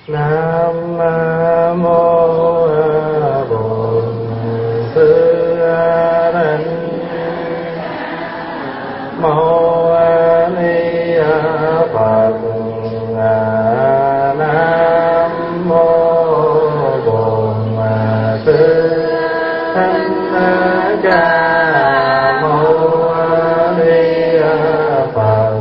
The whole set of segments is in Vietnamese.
Nam mô Bổn Sư Thích Mô Ni Phật. Nam mô Bổn Sư Thích Ca Mâu Ni Phật.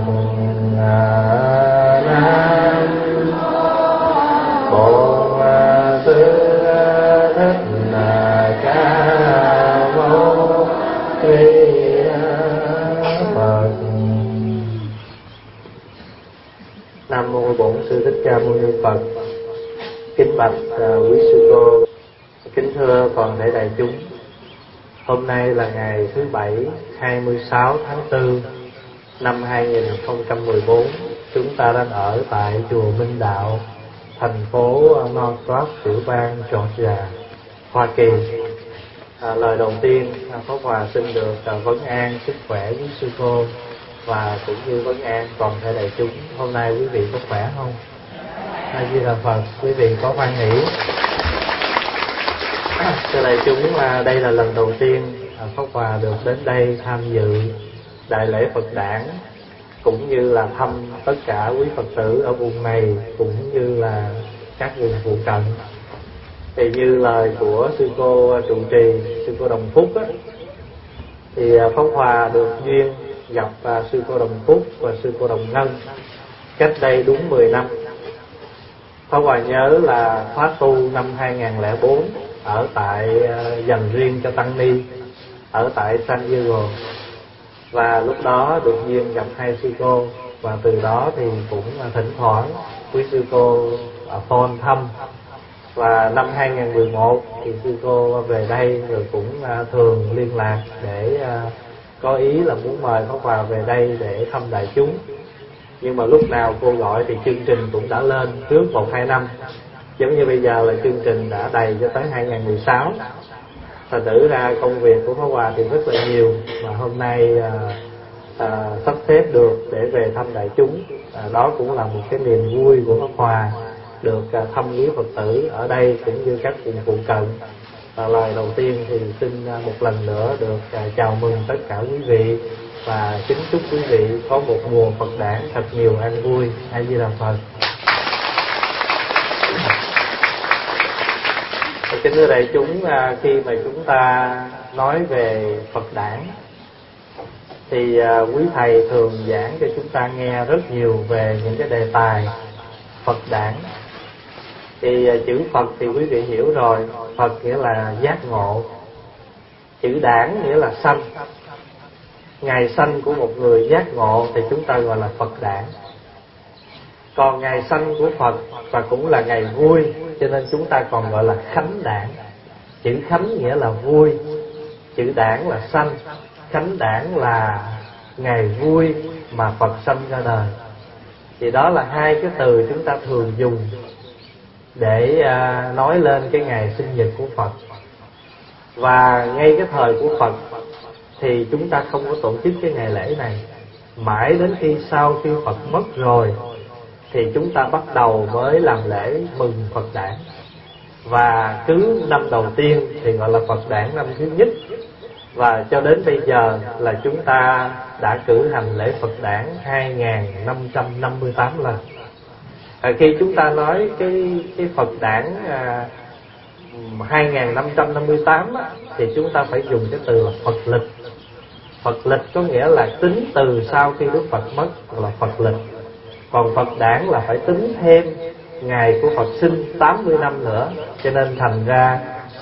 Nam mô Bổn Sư Thích Ca Mâu Ni Phật. Kính bạch quý sư cô, kính thưa toàn thể đại chúng. Hôm nay là ngày thứ Bảy, 26 tháng 4 năm 2014. Chúng ta đang ở tại chùa Minh Đạo, thành phố Norcross, tiểu bang Georgia, Hoa Kỳ. Lời đầu tiên, Pháp Hòa xin được vấn an sức khỏe quý sư cô và cũng như vấn an toàn thể đại chúng. Hôm nay quý vị có khỏe không? A Di Đà Phật. Quý vị có hoan hỷ? Thưa đại chúng, đây là lần đầu tiên Pháp Hòa được đến đây tham dự đại lễ Phật đản, cũng như là thăm tất cả quý Phật tử ở vùng này cũng như là các vùng phụ cận. Thì như lời của sư cô trụ trì, sư cô Đồng Phúc á, thì Pháp Hòa được duyên gặp sư cô Đồng Phúc và sư cô Đồng Ngân cách đây đúng 10 năm. Pháp Hòa nhớ là khóa tu năm 2004 ở tại dành riêng cho tăng ni ở tại San Diego, và lúc đó được duyên gặp hai sư cô, và từ đó thì cũng thỉnh thoảng quý sư cô phone thăm. Và năm 2011 thì sư cô về đây rồi cũng thường liên lạc để có ý là muốn mời Pháp Hòa về đây để thăm đại chúng. Nhưng mà lúc nào cô gọi thì chương trình cũng đã lên trước 1-2 năm. Giống như bây giờ là chương trình đã đầy cho tới 2016. Thành thử ra công việc của Pháp Hòa thì rất là nhiều, mà hôm nay sắp xếp được để về thăm đại chúng. Đó cũng là một cái niềm vui của Pháp Hòa, được thăm quý Phật tử ở đây cũng như các vùng phụ cận. Và lời đầu tiên thì xin một lần nữa được chào mừng tất cả quý vị và kính chúc quý vị có một mùa Phật đản thật nhiều an vui. A Di Đà Phật. Kính thưa đại chúng, khi mà chúng ta nói về Phật đản thì quý thầy thường giảng cho chúng ta nghe rất nhiều về những cái đề tài Phật đản. Thì chữ Phật thì quý vị hiểu rồi, Phật nghĩa là giác ngộ. Chữ đản nghĩa là sanh. Ngày sanh của một người giác ngộ thì chúng ta gọi là Phật đản. Còn ngày sanh của Phật và cũng là ngày vui, cho nên chúng ta còn gọi là khánh đản. Chữ khánh nghĩa là vui, chữ đản là sanh. Khánh đản là ngày vui mà Phật sanh ra đời. Thì đó là hai cái từ chúng ta thường dùng để nói lên cái ngày sinh nhật của Phật. Và ngay cái thời của Phật thì chúng ta không có tổ chức cái ngày lễ này. Mãi đến sau khi Phật mất rồi thì chúng ta bắt đầu mới làm lễ mừng Phật đản. Và cứ năm đầu tiên thì gọi là Phật đản năm thứ nhất. Và cho đến bây giờ là chúng ta đã cử hành lễ Phật đản 2558 lần. Khi chúng ta nói cái Phật đản 2558 á, thì chúng ta phải dùng cái từ là Phật lịch. Phật lịch có nghĩa là tính từ sau khi Đức Phật mất là Phật lịch. Còn Phật đản là phải tính thêm ngày của Phật sinh 80 năm nữa, cho nên thành ra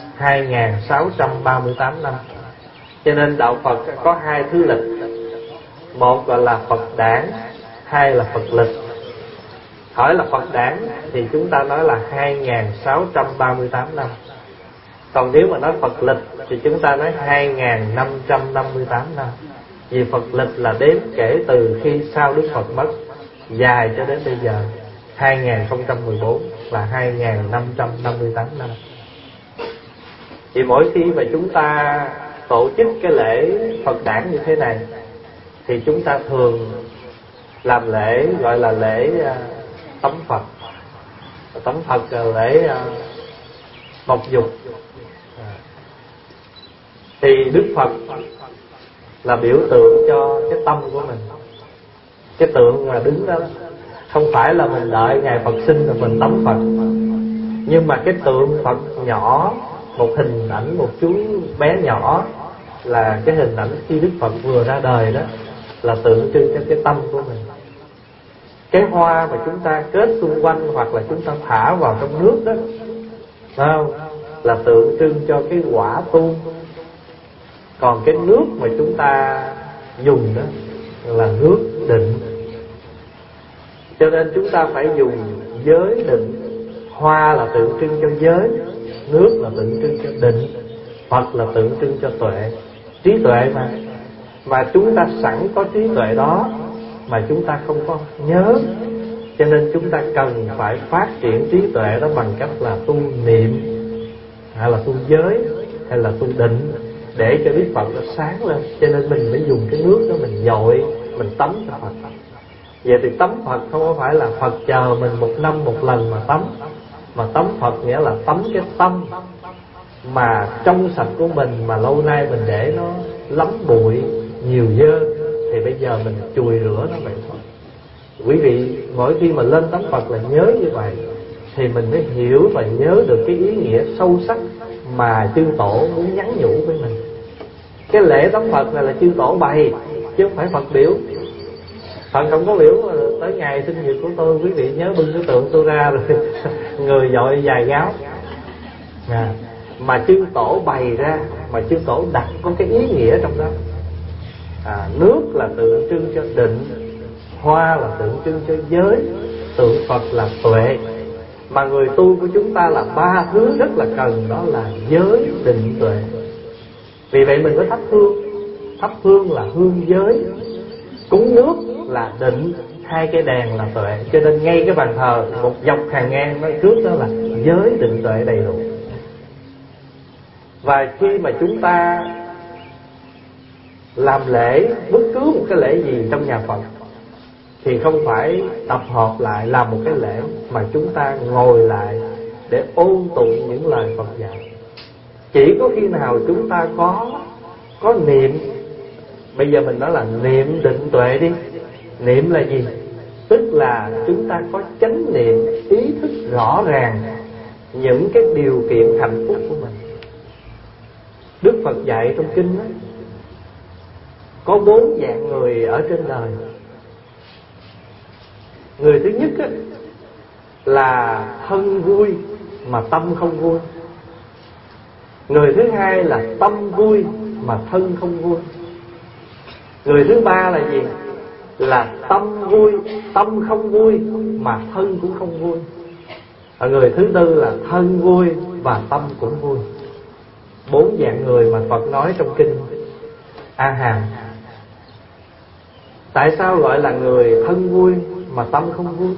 2638 năm. Cho nên đạo Phật có hai thứ lịch, một gọi là Phật đản, hai là Phật lịch. Hỏi là Phật đản thì chúng ta nói là 2638 năm. Còn nếu mà nói Phật lịch thì chúng ta nói 2558 năm. Vì Phật lịch là đếm kể từ khi sau Đức Phật mất, dài cho đến bây giờ 2014 là 2558 năm. Thì mỗi khi mà chúng ta tổ chức cái lễ Phật đản như thế này thì chúng ta thường làm lễ gọi là lễ tắm Phật. Tắm Phật là lễ mộc dục. Thì Đức Phật là biểu tượng cho cái tâm của mình. Cái tượng mà đứng đó không phải là mình đợi ngày Phật sinh rồi mình tắm Phật, nhưng mà cái tượng Phật nhỏ, một hình ảnh một chú bé nhỏ, là cái hình ảnh khi Đức Phật vừa ra đời đó, là tượng trưng cho cái tâm của mình. Cái hoa mà chúng ta kết xung quanh hoặc là chúng ta thả vào trong nước đó, phải không? Là tượng trưng cho cái quả tu. Còn cái nước mà chúng ta dùng đó là nước định. Cho nên chúng ta phải dùng giới định. Hoa là tượng trưng cho giới, nước là tượng trưng cho định, Phật là tượng trưng cho tuệ. Trí tuệ mà chúng ta sẵn có trí tuệ đó mà chúng ta không có nhớ, cho nên chúng ta cần phải phát triển trí tuệ đó bằng cách là tu niệm, hay là tu giới, hay là tu định, để cho Đức Phật nó sáng lên. Cho nên mình mới dùng cái nước đó mình dội, mình tắm cho Phật. Vậy thì tắm Phật không có phải là Phật chờ mình một năm một lần mà tắm, mà tắm Phật nghĩa là tắm cái tâm mà trong sạch của mình, mà lâu nay mình để nó lắm bụi, nhiều dơ, thì bây giờ mình chùi rửa nó vậy thôi. Quý vị mỗi khi mà lên tắm Phật là nhớ như vậy, thì mình mới hiểu và nhớ được cái ý nghĩa sâu sắc mà chư tổ muốn nhắn nhủ với mình. Cái lễ tắm Phật này là chư tổ bày, chứ không phải Phật biểu. Phật không có biểu tới ngày sinh nhật của tôi quý vị nhớ bưng cái tượng tôi ra rồi người dội vài gáo. Mà chư tổ bày ra, mà chư tổ đặt có cái ý nghĩa trong đó. Nước là tượng trưng cho định, hoa là tượng trưng cho giới, tượng Phật là tuệ. Mà người tu của chúng ta là ba thứ rất là cần, đó là giới, định, tuệ. Vì vậy mình mới thắp hương. Thắp hương là hương giới, cúng nước là định, hai cái đèn là tuệ. Cho nên ngay cái bàn thờ một dọc hàng ngang nó trước đó là giới, định, tuệ đầy đủ. Và khi mà chúng ta làm lễ bất cứ một cái lễ gì trong nhà Phật thì không phải tập hợp lại làm một cái lễ, mà chúng ta ngồi lại để ôn tụng những lời Phật dạy. Chỉ có khi nào chúng ta có niệm, bây giờ mình nói là niệm, định, tuệ đi. Niệm là gì? Tức là chúng ta có chánh niệm, ý thức rõ ràng những cái điều kiện hạnh phúc của mình. Đức Phật dạy trong kinh đó, có 4 dạng người ở trên đời. Người thứ nhất á, là thân vui mà tâm không vui. Người thứ hai là tâm vui mà thân không vui. Người thứ ba là gì? Là tâm vui, tâm không vui mà thân cũng không vui. Và người thứ tư là thân vui và tâm cũng vui. 4 dạng người mà Phật nói trong kinh A Hàm. Tại sao gọi là người thân vui mà tâm không vui?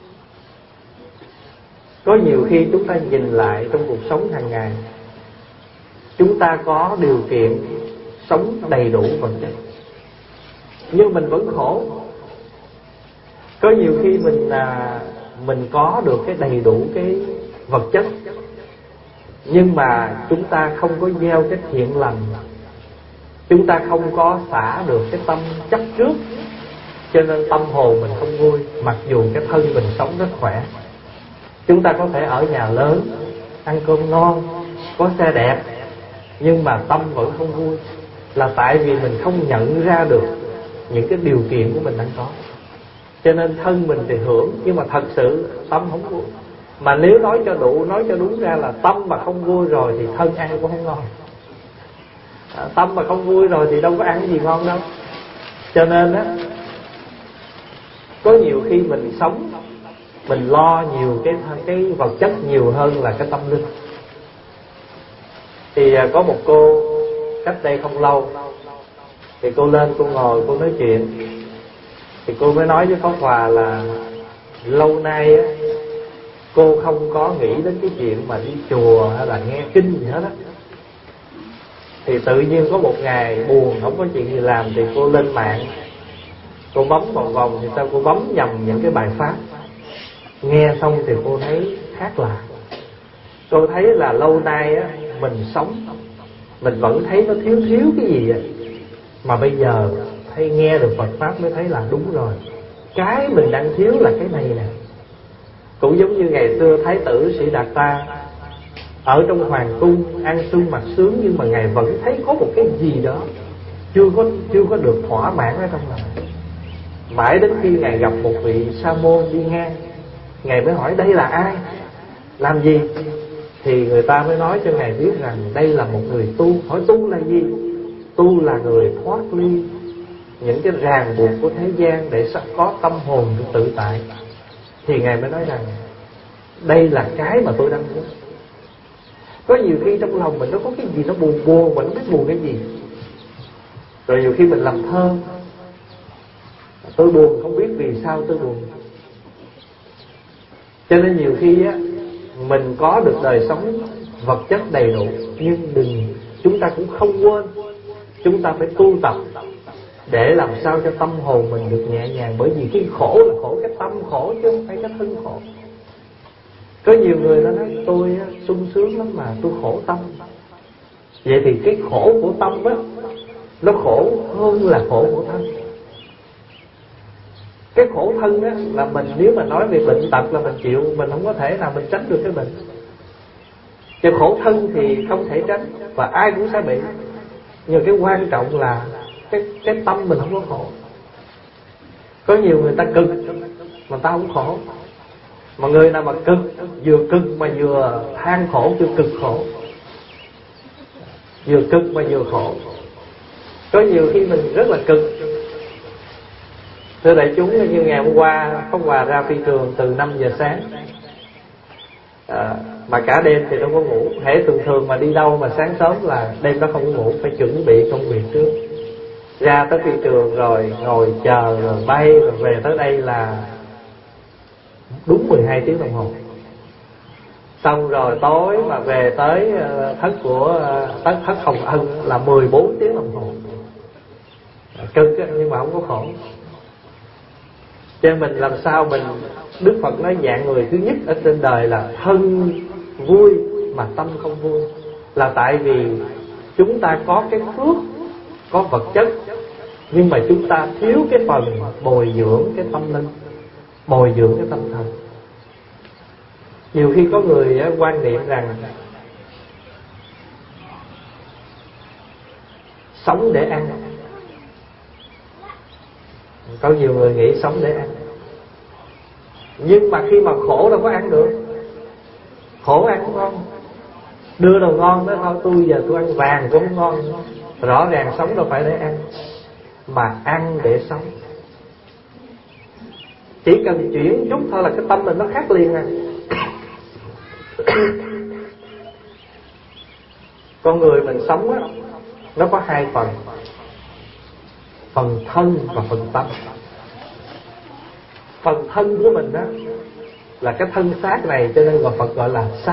Có nhiều khi chúng ta nhìn lại trong cuộc sống hàng ngày, chúng ta có điều kiện sống đầy đủ vật chất, nhưng mình vẫn khổ. Có nhiều khi mình có được cái đầy đủ cái vật chất, nhưng mà chúng ta không có gieo cái thiện lành, chúng ta không có xả được cái tâm chấp trước, cho nên tâm hồn mình không vui. Mặc dù cái thân mình sống rất khỏe, chúng ta có thể ở nhà lớn, ăn cơm ngon, có xe đẹp, nhưng mà tâm vẫn không vui. Là tại vì mình không nhận ra được những cái điều kiện của mình đang có. Cho nên thân mình thì hưởng, nhưng mà thật sự tâm không vui. Mà nếu nói cho đủ, nói cho đúng ra là tâm mà không vui rồi thì thân ăn cũng không ngon. Tâm mà không vui rồi thì đâu có ăn gì ngon đâu. Cho nên á, có nhiều khi mình sống, mình lo nhiều cái vật chất nhiều hơn là cái tâm linh. Thì có một cô cách đây không lâu, thì cô lên cô ngồi cô nói chuyện, thì cô mới nói với Pháp Hòa là lâu nay á, cô không có nghĩ đến cái chuyện mà đi chùa hay là nghe kinh gì hết á. Thì tự nhiên có một ngày buồn không có chuyện gì làm, thì cô lên mạng, cô bấm vòng vòng, thì sao cô bấm nhầm những cái bài pháp. Nghe xong thì cô thấy khác lạ. Cô thấy là lâu nay á, mình sống mình vẫn thấy nó thiếu thiếu cái gì vậy, mà bây giờ thấy nghe được Phật pháp mới thấy là đúng rồi, cái mình đang thiếu là cái này nè. Cũng giống như ngày xưa Thái tử Sĩ Đạt Ta ở trong hoàng cung ăn sung mặc sướng, nhưng mà ngài vẫn thấy có một cái gì đó chưa có được thỏa mãn ở trong lòng. Mãi đến khi ngài gặp một vị sa môn đi ngang, ngài mới hỏi đây là ai, làm gì, thì người ta mới nói cho ngài biết rằng đây là một người tu. Hỏi tu là gì? Tu là người thoát ly những cái ràng buộc của thế gian để sắp có tâm hồn được tự tại. Thì ngài mới nói rằng đây là cái mà tôi đang muốn. Có nhiều khi trong lòng mình nó có cái gì nó buồn buồn, mình không biết buồn cái gì. Rồi nhiều khi mình làm thơ, tôi buồn không biết vì sao tôi buồn. Cho nên nhiều khi á, mình có được đời sống vật chất đầy đủ, nhưng chúng ta cũng không quên, chúng ta phải tu tập để làm sao cho tâm hồn mình được nhẹ nhàng. Bởi vì cái khổ là khổ cái tâm khổ, chứ không phải cái thân khổ. Có nhiều người nó nói tôi sung sướng lắm mà tôi khổ tâm. Vậy thì cái khổ của tâm á, nó khổ hơn là khổ của thân. Cái khổ thân á là mình, nếu mà nói về bệnh tật là mình chịu, mình không có thể nào mình tránh được cái bệnh. Chứ khổ thân thì không thể tránh và ai cũng sẽ bị. Nhưng cái quan trọng là cái tâm mình không có khổ. Có nhiều người ta cực mà ta không khổ, mà người nào mà cực mà vừa than khổ, vừa cực khổ, vừa cực mà vừa khổ. Có nhiều khi mình rất là cực. Thưa đại chúng, như ngày hôm qua Pháp Hòa ra phi trường từ 5 giờ sáng, mà cả đêm thì đâu có ngủ. Hễ thường mà đi đâu mà sáng sớm là đêm đó không có ngủ, phải chuẩn bị công việc trước. Ra tới phi trường rồi ngồi chờ rồi bay, rồi về tới đây là đúng 12 tiếng đồng hồ. Xong rồi tối mà về tới thất của thất Hồng Ân là 14 tiếng đồng hồ. Cực nhưng mà không có khổ. Cho mình làm sao mình, Đức Phật nói dạng người thứ nhất ở trên đời là thân vui mà tâm không vui, là tại vì chúng ta có cái phước, có vật chất, nhưng mà chúng ta thiếu cái phần bồi dưỡng cái tâm linh, bồi dưỡng cái tâm thần. Nhiều khi có người quan niệm rằng sống để ăn. Có nhiều người nghĩ sống để ăn, nhưng mà khi mà khổ đâu có ăn được. Khổ ăn không ngon, đưa đồ ngon đó thôi, tôi giờ tôi ăn vàng cũng không ngon. Rõ ràng sống đâu phải để ăn, mà ăn để sống. Chỉ cần chuyển chút thôi là cái tâm mình nó khác liền à. Con người mình sống á, nó có hai phần, phần thân và phần tâm. Phần thân của mình á là cái thân xác này, cho nên Phật gọi là sắc.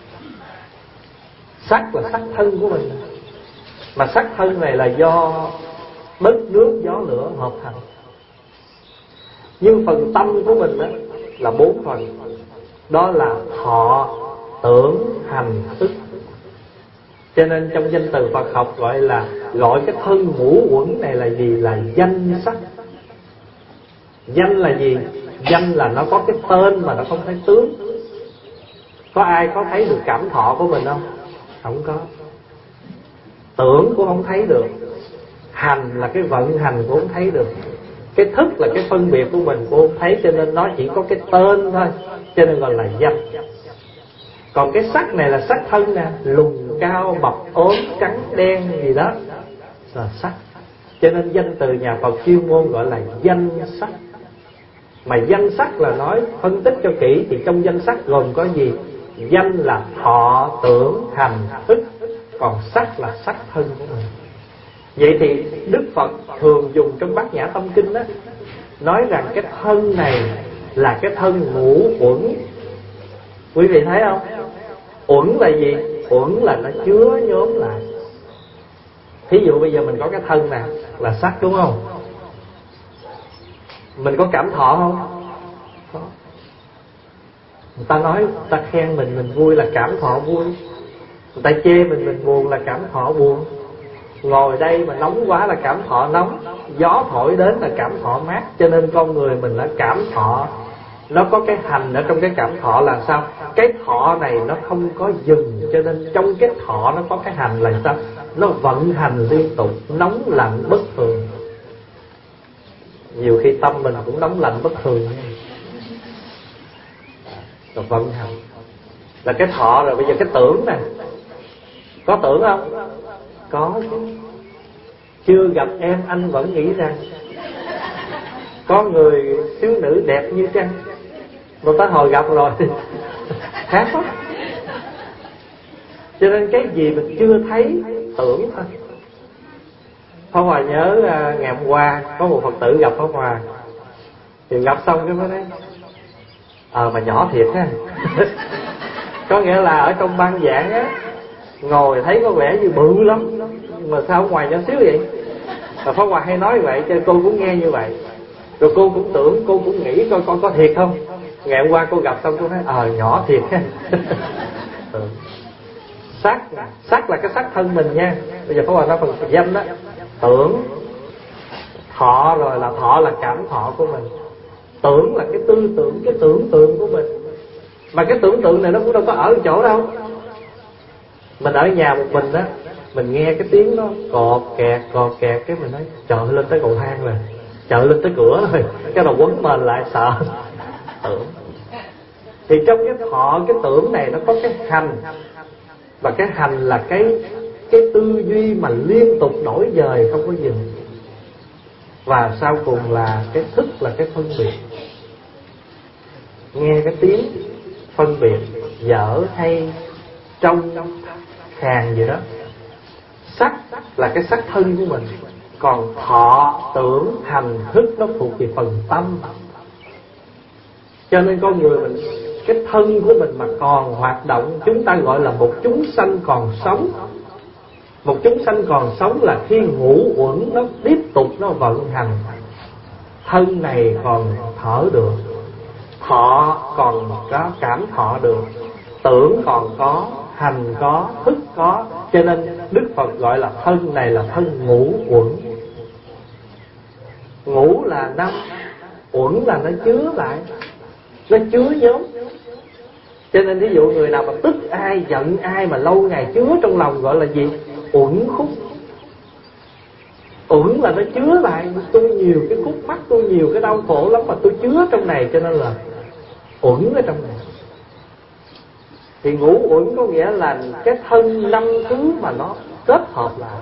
Sắc là sắc thân của mình, mà sắc thân này là do đất nước gió lửa hợp thành. Nhưng phần tâm của mình đó là 4 phần, đó là thọ, tưởng, hành, thức. Cho nên trong danh từ Phật học gọi cái thân ngũ uẩn này là gì? Là danh sắc. Danh là gì? Danh là nó có cái tên mà nó không thấy tướng. Có ai có thấy được cảm thọ của mình không? Không có. Tưởng cũng không thấy được. Hành là cái vận hành cũng không thấy được. Cái thức là cái phân biệt của mình cũng không thấy. Cho nên nó chỉ có cái tên thôi, cho nên gọi là danh. Còn cái sắc này là sắc thân nè, lùn cao mập ốm trắng đen gì đó là sắc. Cho nên danh từ nhà Phật chuyên môn gọi là danh sắc. Mà danh sắc là nói phân tích cho kỹ thì trong danh sắc gồm có gì? Danh là thọ, tưởng, hành, thức. Còn sắc là sắc thân của mình. Vậy thì Đức Phật thường dùng trong Bát Nhã Tâm Kinh đó, nói rằng cái thân này là cái thân ngũ uẩn. Quý vị thấy không? Uẩn là gì? Uẩn là nó chứa nhóm lại. Thí dụ bây giờ mình có cái thân nè là sắc, đúng không? Mình có cảm thọ không? Có. Người ta nói, người ta khen mình vui là cảm thọ vui, người ta chê mình buồn là cảm thọ buồn. Ngồi đây mà nóng quá là cảm thọ nóng, gió thổi đến là cảm thọ mát. Cho nên con người mình là cảm thọ, nó có cái hành ở trong cái cảm thọ là sao? Cái thọ này nó không có dừng, cho nên trong cái thọ nó có cái hành là sao? Nó vận hành liên tục, nóng lạnh bất thường. Nhiều khi tâm mình cũng nóng lạnh bất thường nha. Rồi vận hành là cái thọ. Rồi bây giờ cái tưởng nè, có tưởng không? Có chứ. Chưa gặp em anh vẫn nghĩ rằng có người thiếu nữ đẹp như trăng, rồi tới hồi gặp rồi khác lắm. Cho nên cái gì mình chưa thấy tưởng thôi. Pháp Hòa nhớ ngày hôm qua có một Phật tử gặp Pháp Hòa, thì gặp xong cái mới nói mà nhỏ thiệt ha. Có nghĩa là ở trong ban giảng á, ngồi thấy có vẻ như bự lắm, nhưng mà sao ở ngoài nhỏ xíu vậy? Và Pháp Hòa hay nói vậy, cho cô cũng nghe như vậy. Rồi cô cũng tưởng, cô cũng nghĩ coi con có thiệt không. Ngày hôm qua cô gặp xong cô nói nhỏ thiệt ha. Sắc là cái sắc thân mình nha. Bây giờ Pháp Hòa nói phần danh đó. Tưởng, thọ, rồi là thọ là cảm thọ của mình. Tưởng là cái tư tưởng, cái tưởng tượng của mình. Mà cái tưởng tượng này nó cũng đâu có ở chỗ đâu. Mình ở nhà một mình á, mình nghe cái tiếng nó cọt kẹt, cái mình nói trời lên tới cầu thang rồi, trời lên tới cửa rồi, cái đầu quấn mền lại sợ. Tưởng. Thì trong cái thọ, cái tưởng này nó có cái hành. Và cái hành là cái tư duy mà liên tục đổi dời không có dừng. Và sau cùng là cái thức, là cái phân biệt. Nghe cái tiếng phân biệt dở hay trong khàn gì đó. Sắc là cái sắc thân của mình. Còn thọ, tưởng, hành, thức nó thuộc về phần tâm. Cho nên con người mình, cái thân của mình mà còn hoạt động, chúng ta gọi là một chúng sanh còn sống. Một chúng sanh còn sống là khi ngũ uẩn nó tiếp tục nó vận hành. Thân này còn thở được, thọ còn có cảm thọ được, tưởng còn có, hành có, thức có. Cho nên Đức Phật gọi là thân này là thân ngũ uẩn. Ngũ là 5, uẩn là nó chứa lại, nó chứa nhóm. Cho nên ví dụ người nào mà tức ai, giận ai mà lâu ngày chứa trong lòng gọi là gì? Uẩn khúc. Uẩn là nó chứa lại, tôi nhiều cái khúc mắc, tôi nhiều cái đau khổ lắm mà tôi chứa trong này, cho nên là uẩn ở trong này. Thì ngũ uẩn có nghĩa là cái thân 5 thứ mà nó kết hợp lại.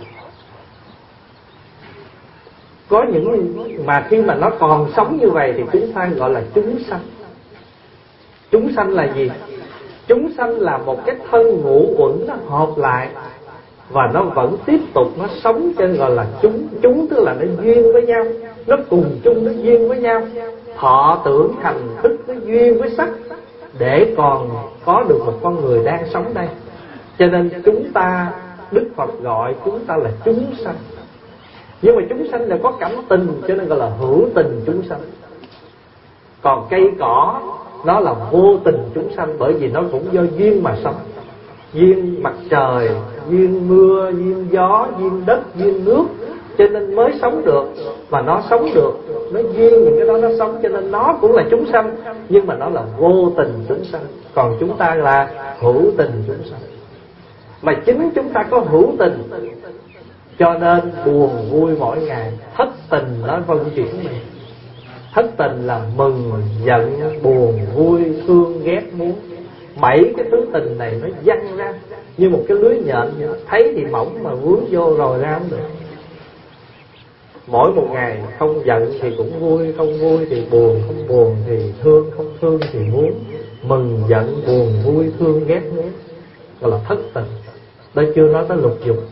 Có những mà khi mà nó còn sống như vậy thì chúng ta gọi là chúng sanh. Chúng sanh là gì? Chúng sanh là một cái thân ngũ uẩn nó hợp lại và nó vẫn tiếp tục nó sống, cho nên gọi là chúng. Chúng tức là nó duyên với nhau, nó cùng chung, nó duyên với nhau. Thọ, tưởng, hành, thức nó duyên với sắc để còn có được một con người đang sống đây. Cho nên chúng ta, Đức Phật gọi chúng ta là chúng sanh. Nhưng mà chúng sanh là có cảm tình, cho nên gọi là hữu tình chúng sanh. Còn cây cỏ nó là vô tình chúng sanh, bởi vì nó cũng do duyên mà sống. Duyên mặt trời, duyên mưa, duyên gió, duyên đất, duyên nước, cho nên mới sống được. Mà nó sống được, nó duyên những cái đó nó sống, cho nên nó cũng là chúng sanh. Nhưng mà nó là vô tình chúng sanh. Còn chúng ta là hữu tình chúng sanh. Mà chính chúng ta có hữu tình, cho nên buồn vui mỗi ngày. Thất tình nó vận chuyển mình. Thất tình là mừng, giận, buồn, vui, thương, ghét, muốn. 7 cái thứ tình này nó văng ra như một cái lưới nhện, thấy thì mỏng mà vướng vô rồi ra không được. Mỗi một ngày không giận thì cũng vui, không vui thì buồn, không buồn thì thương, không thương thì muốn. Mừng, giận, buồn, vui, thương, ghét, muốn, gọi là thất tình. Đây chưa nói tới lục dục.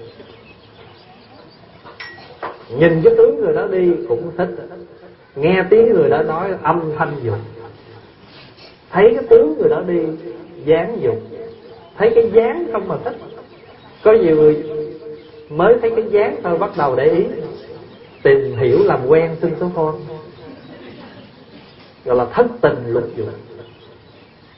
Nhìn cái tướng người đó đi cũng thích, nghe tiếng người đó nói âm thanh dục. Thấy cái tướng người đó đi dáng dục, thấy cái dáng không mà thích. Có nhiều người mới thấy cái dáng thôi bắt đầu để ý, tìm hiểu làm quen xin số phone, gọi là thất tình lục dục.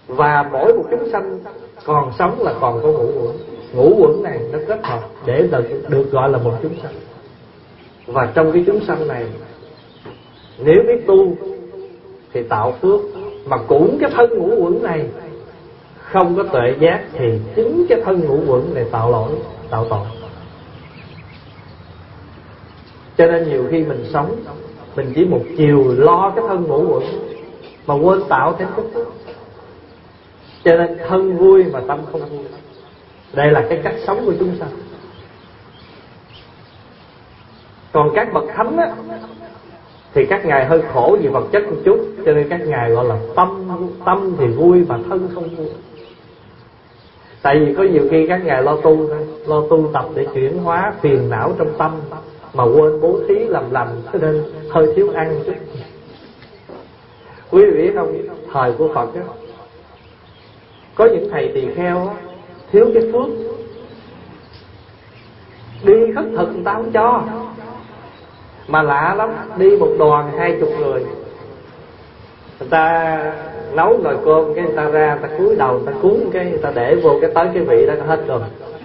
Và mỗi một chúng sanh còn sống là còn có ngũ uẩn. Ngũ uẩn này nó kết hợp để được gọi là một chúng sanh. Và trong cái chúng sanh này, nếu biết tu thì tạo phước, mà cũng cái thân ngũ uẩn này không có tuệ giác thì chính cái thân ngũ uẩn này tạo lỗi, tạo tội. Cho nên nhiều khi mình sống, mình chỉ một chiều lo cái thân ngũ uẩn mà quên tạo thêm cái phước. Cho nên thân vui mà tâm không vui. Đây là cái cách sống của chúng sanh. Còn các bậc thánh á, thì các ngài hơi khổ vì vật chất một chút, cho nên các ngài gọi là tâm thì vui mà thân không vui. Tại vì có nhiều khi các ngài lo tu tập để chuyển hóa phiền não trong tâm, mà quên bố thí làm lành, cho nên hơi thiếu ăn chút. Quý vị biết không, thời của Phật á, có những thầy tỳ kheo á, thiếu cái phước, đi khất thực người ta không cho. Mà lạ lắm, đi một đoàn 20 người, người ta nấu nồi cơm, cái người ta ra, người ta cúi đầu, người ta cúng, cái người ta để vô cái tới cái vị đó hết rồi.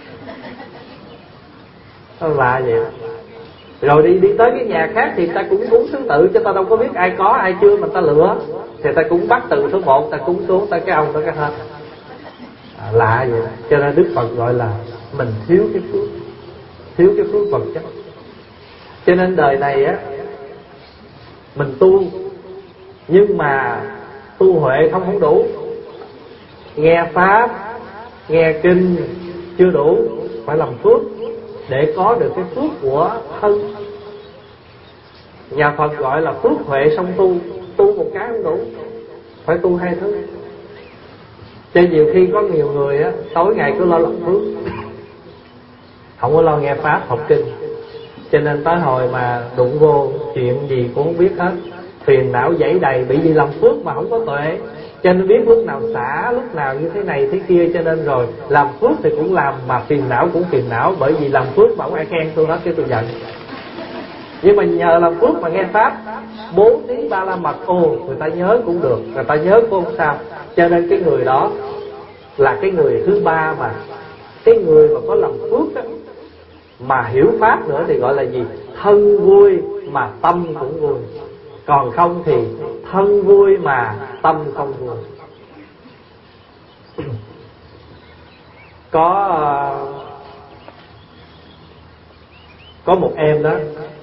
Nó lạ vậy. Rồi đi tới cái nhà khác thì người ta cũng cúng thứ tự, cho ta đâu có biết ai có ai chưa mà ta lựa. Thì người ta cũng bắt từ số 1 ta cúng xuống tới cái ông tới cái hết. Lạ vậy. Cho nên Đức Phật gọi là mình thiếu cái phước, thiếu cái phước vật chất. Cho nên đời này á, mình tu, nhưng mà tu huệ không đủ. Nghe pháp, nghe kinh chưa đủ, phải làm phước để có được cái phước của thân. Nhà Phật gọi là phước huệ song tu. Tu một cái không đủ, phải tu hai thứ. Cho nhiều khi có nhiều người á, tối ngày cứ lo làm phước, không có lo nghe pháp, học kinh. Cho nên tới hồi mà đụng vô chuyện gì cũng không biết hết, phiền não dẫy đầy, bị gì làm phước mà không có tuệ. Cho nên biết lúc nào xả, lúc nào như thế này thế kia. Cho nên rồi làm phước thì cũng làm, mà phiền não cũng phiền não. Bởi vì làm phước mà không ai khen tôi hết, cái tôi giận. Nhưng mà nhờ làm phước mà nghe pháp, bố thí ba la mật, người ta nhớ cũng được, người ta nhớ cũng không sao. Cho nên cái người đó là cái người thứ ba. Mà cái người mà có làm phước đó, mà hiểu pháp nữa thì gọi là gì? Thân vui mà tâm cũng vui. Còn không thì thân vui mà tâm không vui. Có một em đó,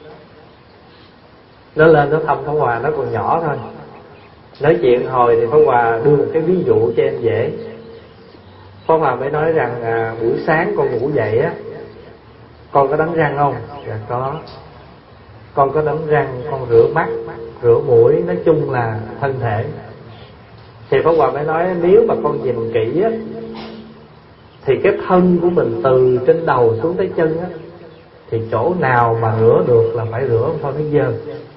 nó lên nó thăm Pháp Hòa, nó còn nhỏ thôi. Nói chuyện hồi thì Pháp Hòa đưa một cái ví dụ cho em dễ. Pháp Hòa mới nói rằng buổi sáng con ngủ dậy á, con có đánh răng không? Dạ có. Con có đánh răng, con rửa mắt, rửa mũi, nói chung là thân thể. Thì Pháp Hòa mới nói nếu mà con nhìn kỹ á, thì cái thân của mình từ trên đầu xuống tới chân á, thì chỗ nào mà rửa được là phải rửa, không thôi nó dơ.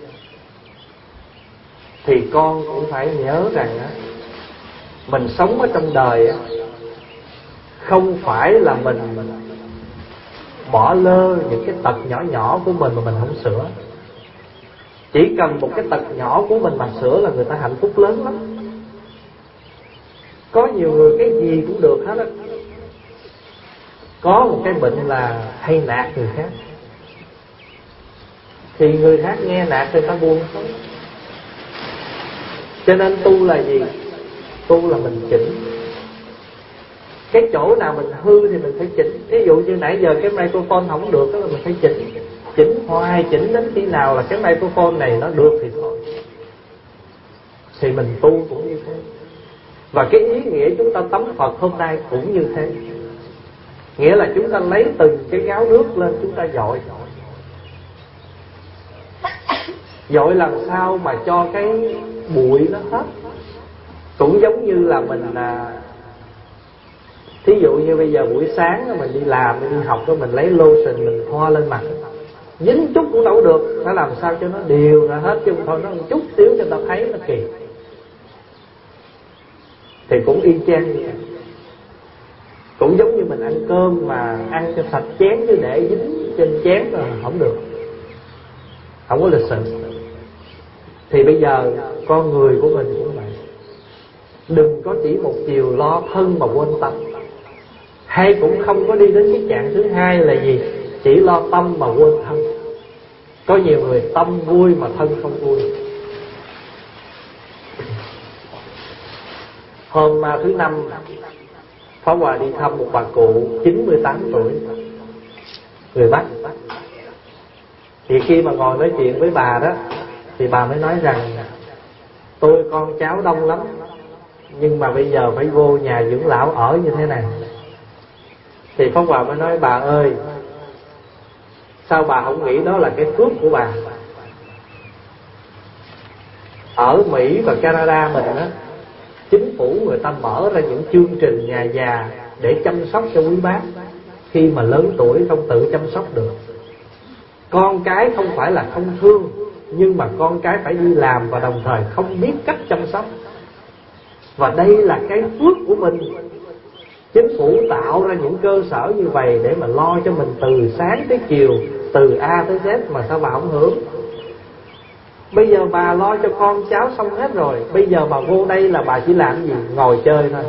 Thì con cũng phải nhớ rằng á, mình sống ở trong đời á, không phải là mình bỏ lơ những cái tật nhỏ nhỏ của mình mà mình không sửa. Chỉ cần một cái tật nhỏ của mình mà sửa là người ta hạnh phúc lớn lắm. Có nhiều người cái gì cũng được hết á. Có một cái bệnh là hay nạt người khác, thì người khác nghe nạt người ta buồn thôi. Cho nên tu là gì? Tu là mình chỉnh. Cái chỗ nào mình hư thì mình phải chỉnh. Ví dụ như nãy giờ cái microphone không được đó là mình phải chỉnh. Chỉnh hoài, chỉnh đến khi nào là cái microphone này nó được thì thôi. Thì mình tu cũng như thế. Và cái ý nghĩa chúng ta tắm Phật hôm nay cũng như thế. Nghĩa là chúng ta lấy từng cái gáo nước lên, chúng ta dội. Dội làm sao mà cho cái bụi nó hết. Cũng giống như là mình thí dụ như bây giờ buổi sáng mình đi làm, mình đi học đó, mình lấy lotion mình thoa lên mặt, dính chút cũng đâu được, phải làm sao cho nó đều ra hết, chứ không thôi nó một chút xíu cho người ta thấy nó kỳ. Thì cũng y chang như vậy. Cũng giống như mình ăn cơm mà ăn cho sạch chén, chứ để dính trên chén là không được, không có lịch sự. Thì bây giờ con người của mình cũng vậy. Đừng có chỉ một chiều lo thân mà quên tâm. Hay cũng không có đi đến cái trạng thứ hai là gì? Chỉ lo tâm mà quên thân. Có nhiều người tâm vui mà thân không vui. Hôm thứ năm, Pháp Hòa đi thăm một bà cụ 98 tuổi, người Bắc. Thì khi mà ngồi nói chuyện với bà đó, thì bà mới nói rằng tôi con cháu đông lắm, nhưng mà bây giờ phải vô nhà dưỡng lão ở như thế này. Thì Pháp Hòa mới nói, bà ơi, sao bà không nghĩ đó là cái phước của bà? Ở Mỹ và Canada mình á, chính phủ người ta mở ra những chương trình nhà già để chăm sóc cho quý bác. Khi mà lớn tuổi không tự chăm sóc được, con cái không phải là không thương, nhưng mà con cái phải đi làm và đồng thời không biết cách chăm sóc. Và đây là cái phước của mình. Chính phủ tạo ra những cơ sở như vậy để mà lo cho mình từ sáng tới chiều, từ A tới Z, mà sao bà không hưởng? Bây giờ bà lo cho con cháu xong hết rồi, bây giờ bà vô đây là bà chỉ làm gì? Ngồi chơi thôi.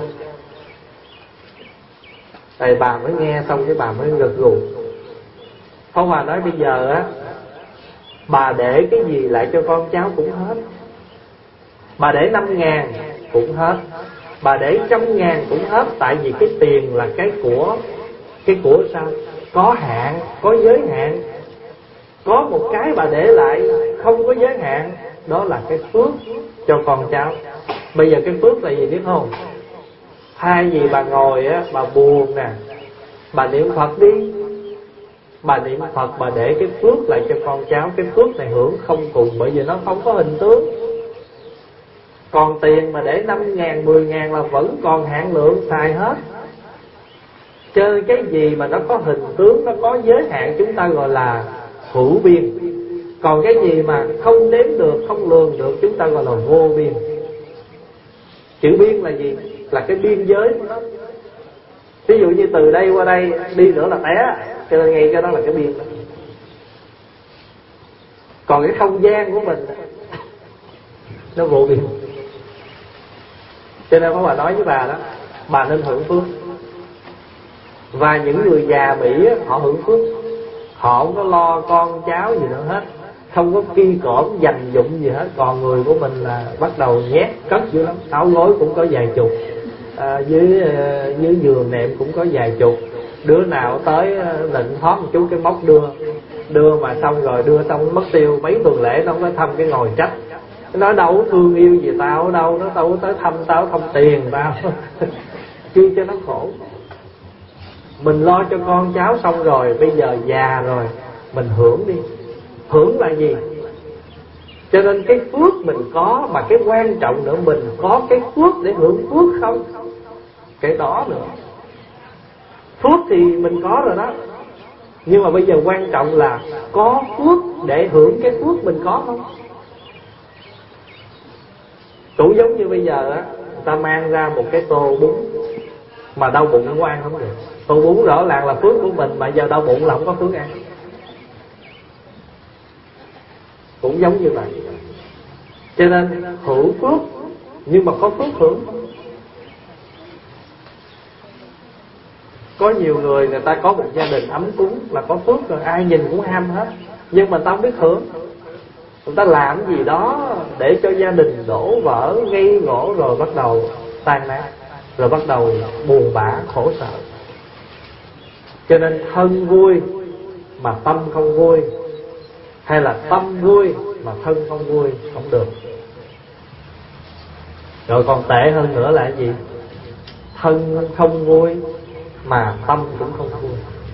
Rồi bà mới nghe xong cái bà mới gật gù. Pháp Hòa nói bây giờ á, bà để cái gì lại cho con cháu cũng hết. Bà để 5.000 cũng hết, bà để 100.000 cũng hết. Tại vì cái tiền là cái của sao? Có hạn, có giới hạn. Có một cái bà để lại không có giới hạn, đó là cái phước cho con cháu. Bây giờ cái phước là gì biết không? Thay vì bà ngồi á, bà buồn nè, bà niệm Phật đi. Bà niệm Phật, bà để cái phước lại cho con cháu. Cái phước này hưởng không cùng, bởi vì nó không có hình tướng. Còn tiền mà để 5.000, 10.000 là vẫn còn hạn lượng, xài hết. Chơi cái gì mà nó có hình tướng, nó có giới hạn, chúng ta gọi là hữu biên. Còn cái gì mà không đếm được, không lường được, chúng ta gọi là vô biên. Chữ biên là gì? Là cái biên giới của nó. Ví dụ như từ đây qua đây, đi nữa là té, cho nên ngay cái đó là cái biên đó. Còn cái không gian của mình nó vô biên. Cho nên có bà nói với bà đó, bà nên hưởng phước. Và những người già Mỹ họ hưởng phước, họ không có lo con cháu gì nữa hết, không có ki cổm dành dụng gì hết. Còn người của mình là bắt đầu nhét cất dữ lắm. Áo gối cũng có vài chục, dưới giường nệm cũng có vài chục. Đứa nào tới lệnh thoát một chút cái móc đưa mà xong rồi đưa xong mất tiêu mấy tuần lễ. Nó không có thăm cái ngồi trách, nó đâu có thương yêu gì tao đâu, nó đâu có tới thăm tao, thăm tiền tao chi cho nó khổ. Mình lo cho con cháu xong rồi, bây giờ già rồi mình hưởng đi. Hưởng là gì? Cho nên cái phước mình có, mà cái quan trọng nữa, mình có cái phước để hưởng phước không? Cái đó nữa. Phước thì mình có rồi đó, nhưng mà bây giờ quan trọng là có phước để hưởng cái phước mình có không? Cũng giống như bây giờ á, ta mang ra một cái tô bún mà đau bụng cũng ăn không được. Tô bún rõ ràng là phước của mình, mà giờ đau bụng là không có phước ăn. Cũng giống như vậy. Cho nên hưởng phước, nhưng mà có phước hưởng. Có nhiều người, người ta có một gia đình ấm cúng là có phước rồi, ai nhìn cũng ham hết, nhưng mà ta không biết hưởng. Người ta làm gì đó để cho gia đình đổ vỡ, gây gổ, rồi bắt đầu tan nát, rồi bắt đầu buồn bã, khổ sở. Cho nên thân vui mà tâm không vui, hay là tâm vui mà thân không vui, không được. Rồi còn tệ hơn nữa là cái gì? Thân không vui mà tâm cũng không vui.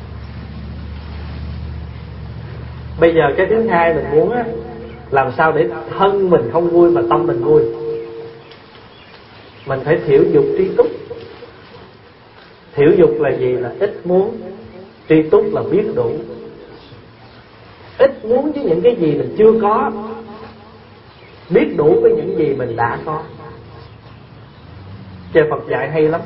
Bây giờ cái thứ hai mình muốn á, làm sao để thân mình không vui mà tâm mình vui? Mình phải thiểu dục tri túc. Thiểu dục là gì? Là ít muốn. Tri túc là biết đủ. Ít muốn với những cái gì mình chưa có, biết đủ với những gì mình đã có. Trời Phật dạy hay lắm.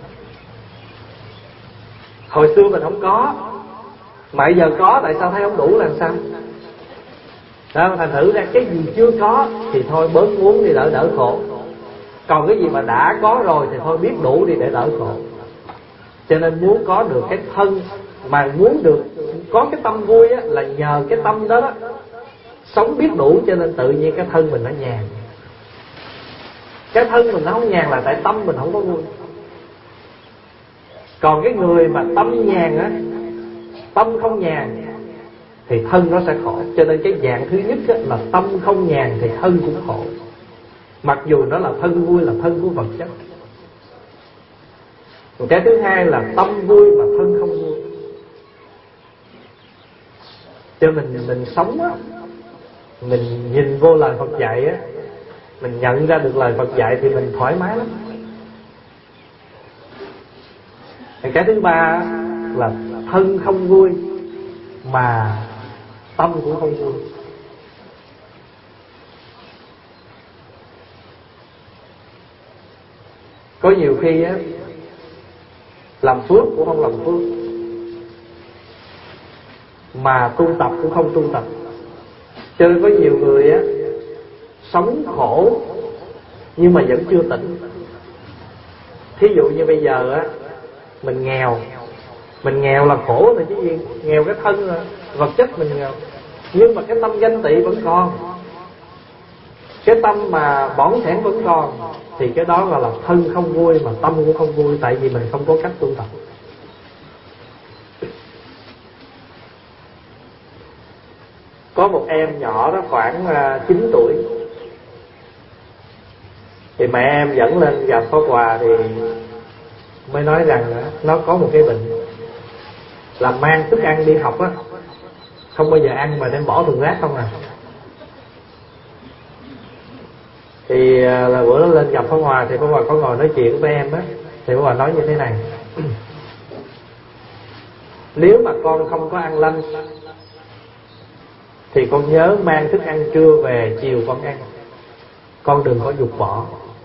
Hồi xưa mình không có, mà bây giờ có, tại sao thấy không đủ làm sao? Đó, thành thử ra cái gì chưa có thì thôi bớt muốn đi, đỡ khổ. Còn cái gì mà đã có rồi thì thôi biết đủ đi để đỡ khổ. Cho nên muốn có được cái thân, mà muốn được có cái tâm vui á, là nhờ cái tâm đó, sống biết đủ, cho nên tự nhiên cái thân mình nó nhàn. Cái thân mình nó không nhàn là tại tâm mình không có vui. Còn cái người mà tâm nhàn á, tâm không nhàn thì thân nó sẽ khổ. Cho nên cái dạng thứ nhất á, là tâm không nhàn thì thân cũng khổ, mặc dù nó là thân vui, là thân của vật chất. Còn cái thứ hai là tâm vui mà thân không vui. Cho mình sống á, mình nhìn vô lời Phật dạy á, mình nhận ra được lời Phật dạy thì mình thoải mái lắm. Cái thứ ba là thân không vui mà tâm cũng không vui. Có nhiều khi á, làm phước cũng không làm phước, mà tu tập cũng không tu tập. Cho nên có nhiều người á, sống khổ nhưng mà vẫn chưa tỉnh. Thí dụ như bây giờ á, mình nghèo là khổ rồi chứ gì. Nghèo cái thân rồi, vật chất mình nghèo, nhưng mà cái tâm ganh tị vẫn còn, cái tâm mà bỏng sẻn vẫn còn, thì cái đó gọi là thân không vui mà tâm cũng không vui. Tại vì mình không có cách tu tập. Có một em nhỏ đó khoảng 9 tuổi, thì mẹ em dẫn lên gặp Pháp Hòa, thì mới nói rằng nó có một cái bệnh là mang thức ăn đi học á, không bao giờ ăn mà đem bỏ thùng rác không à. Thì là bữa đó lên gặp Pháp Hòa, thì Pháp Hòa có ngồi nói chuyện với em á, thì Pháp Hòa nói như thế này: nếu mà con không có ăn lunch thì con nhớ mang thức ăn trưa về, chiều con ăn, con đừng có dục bỏ.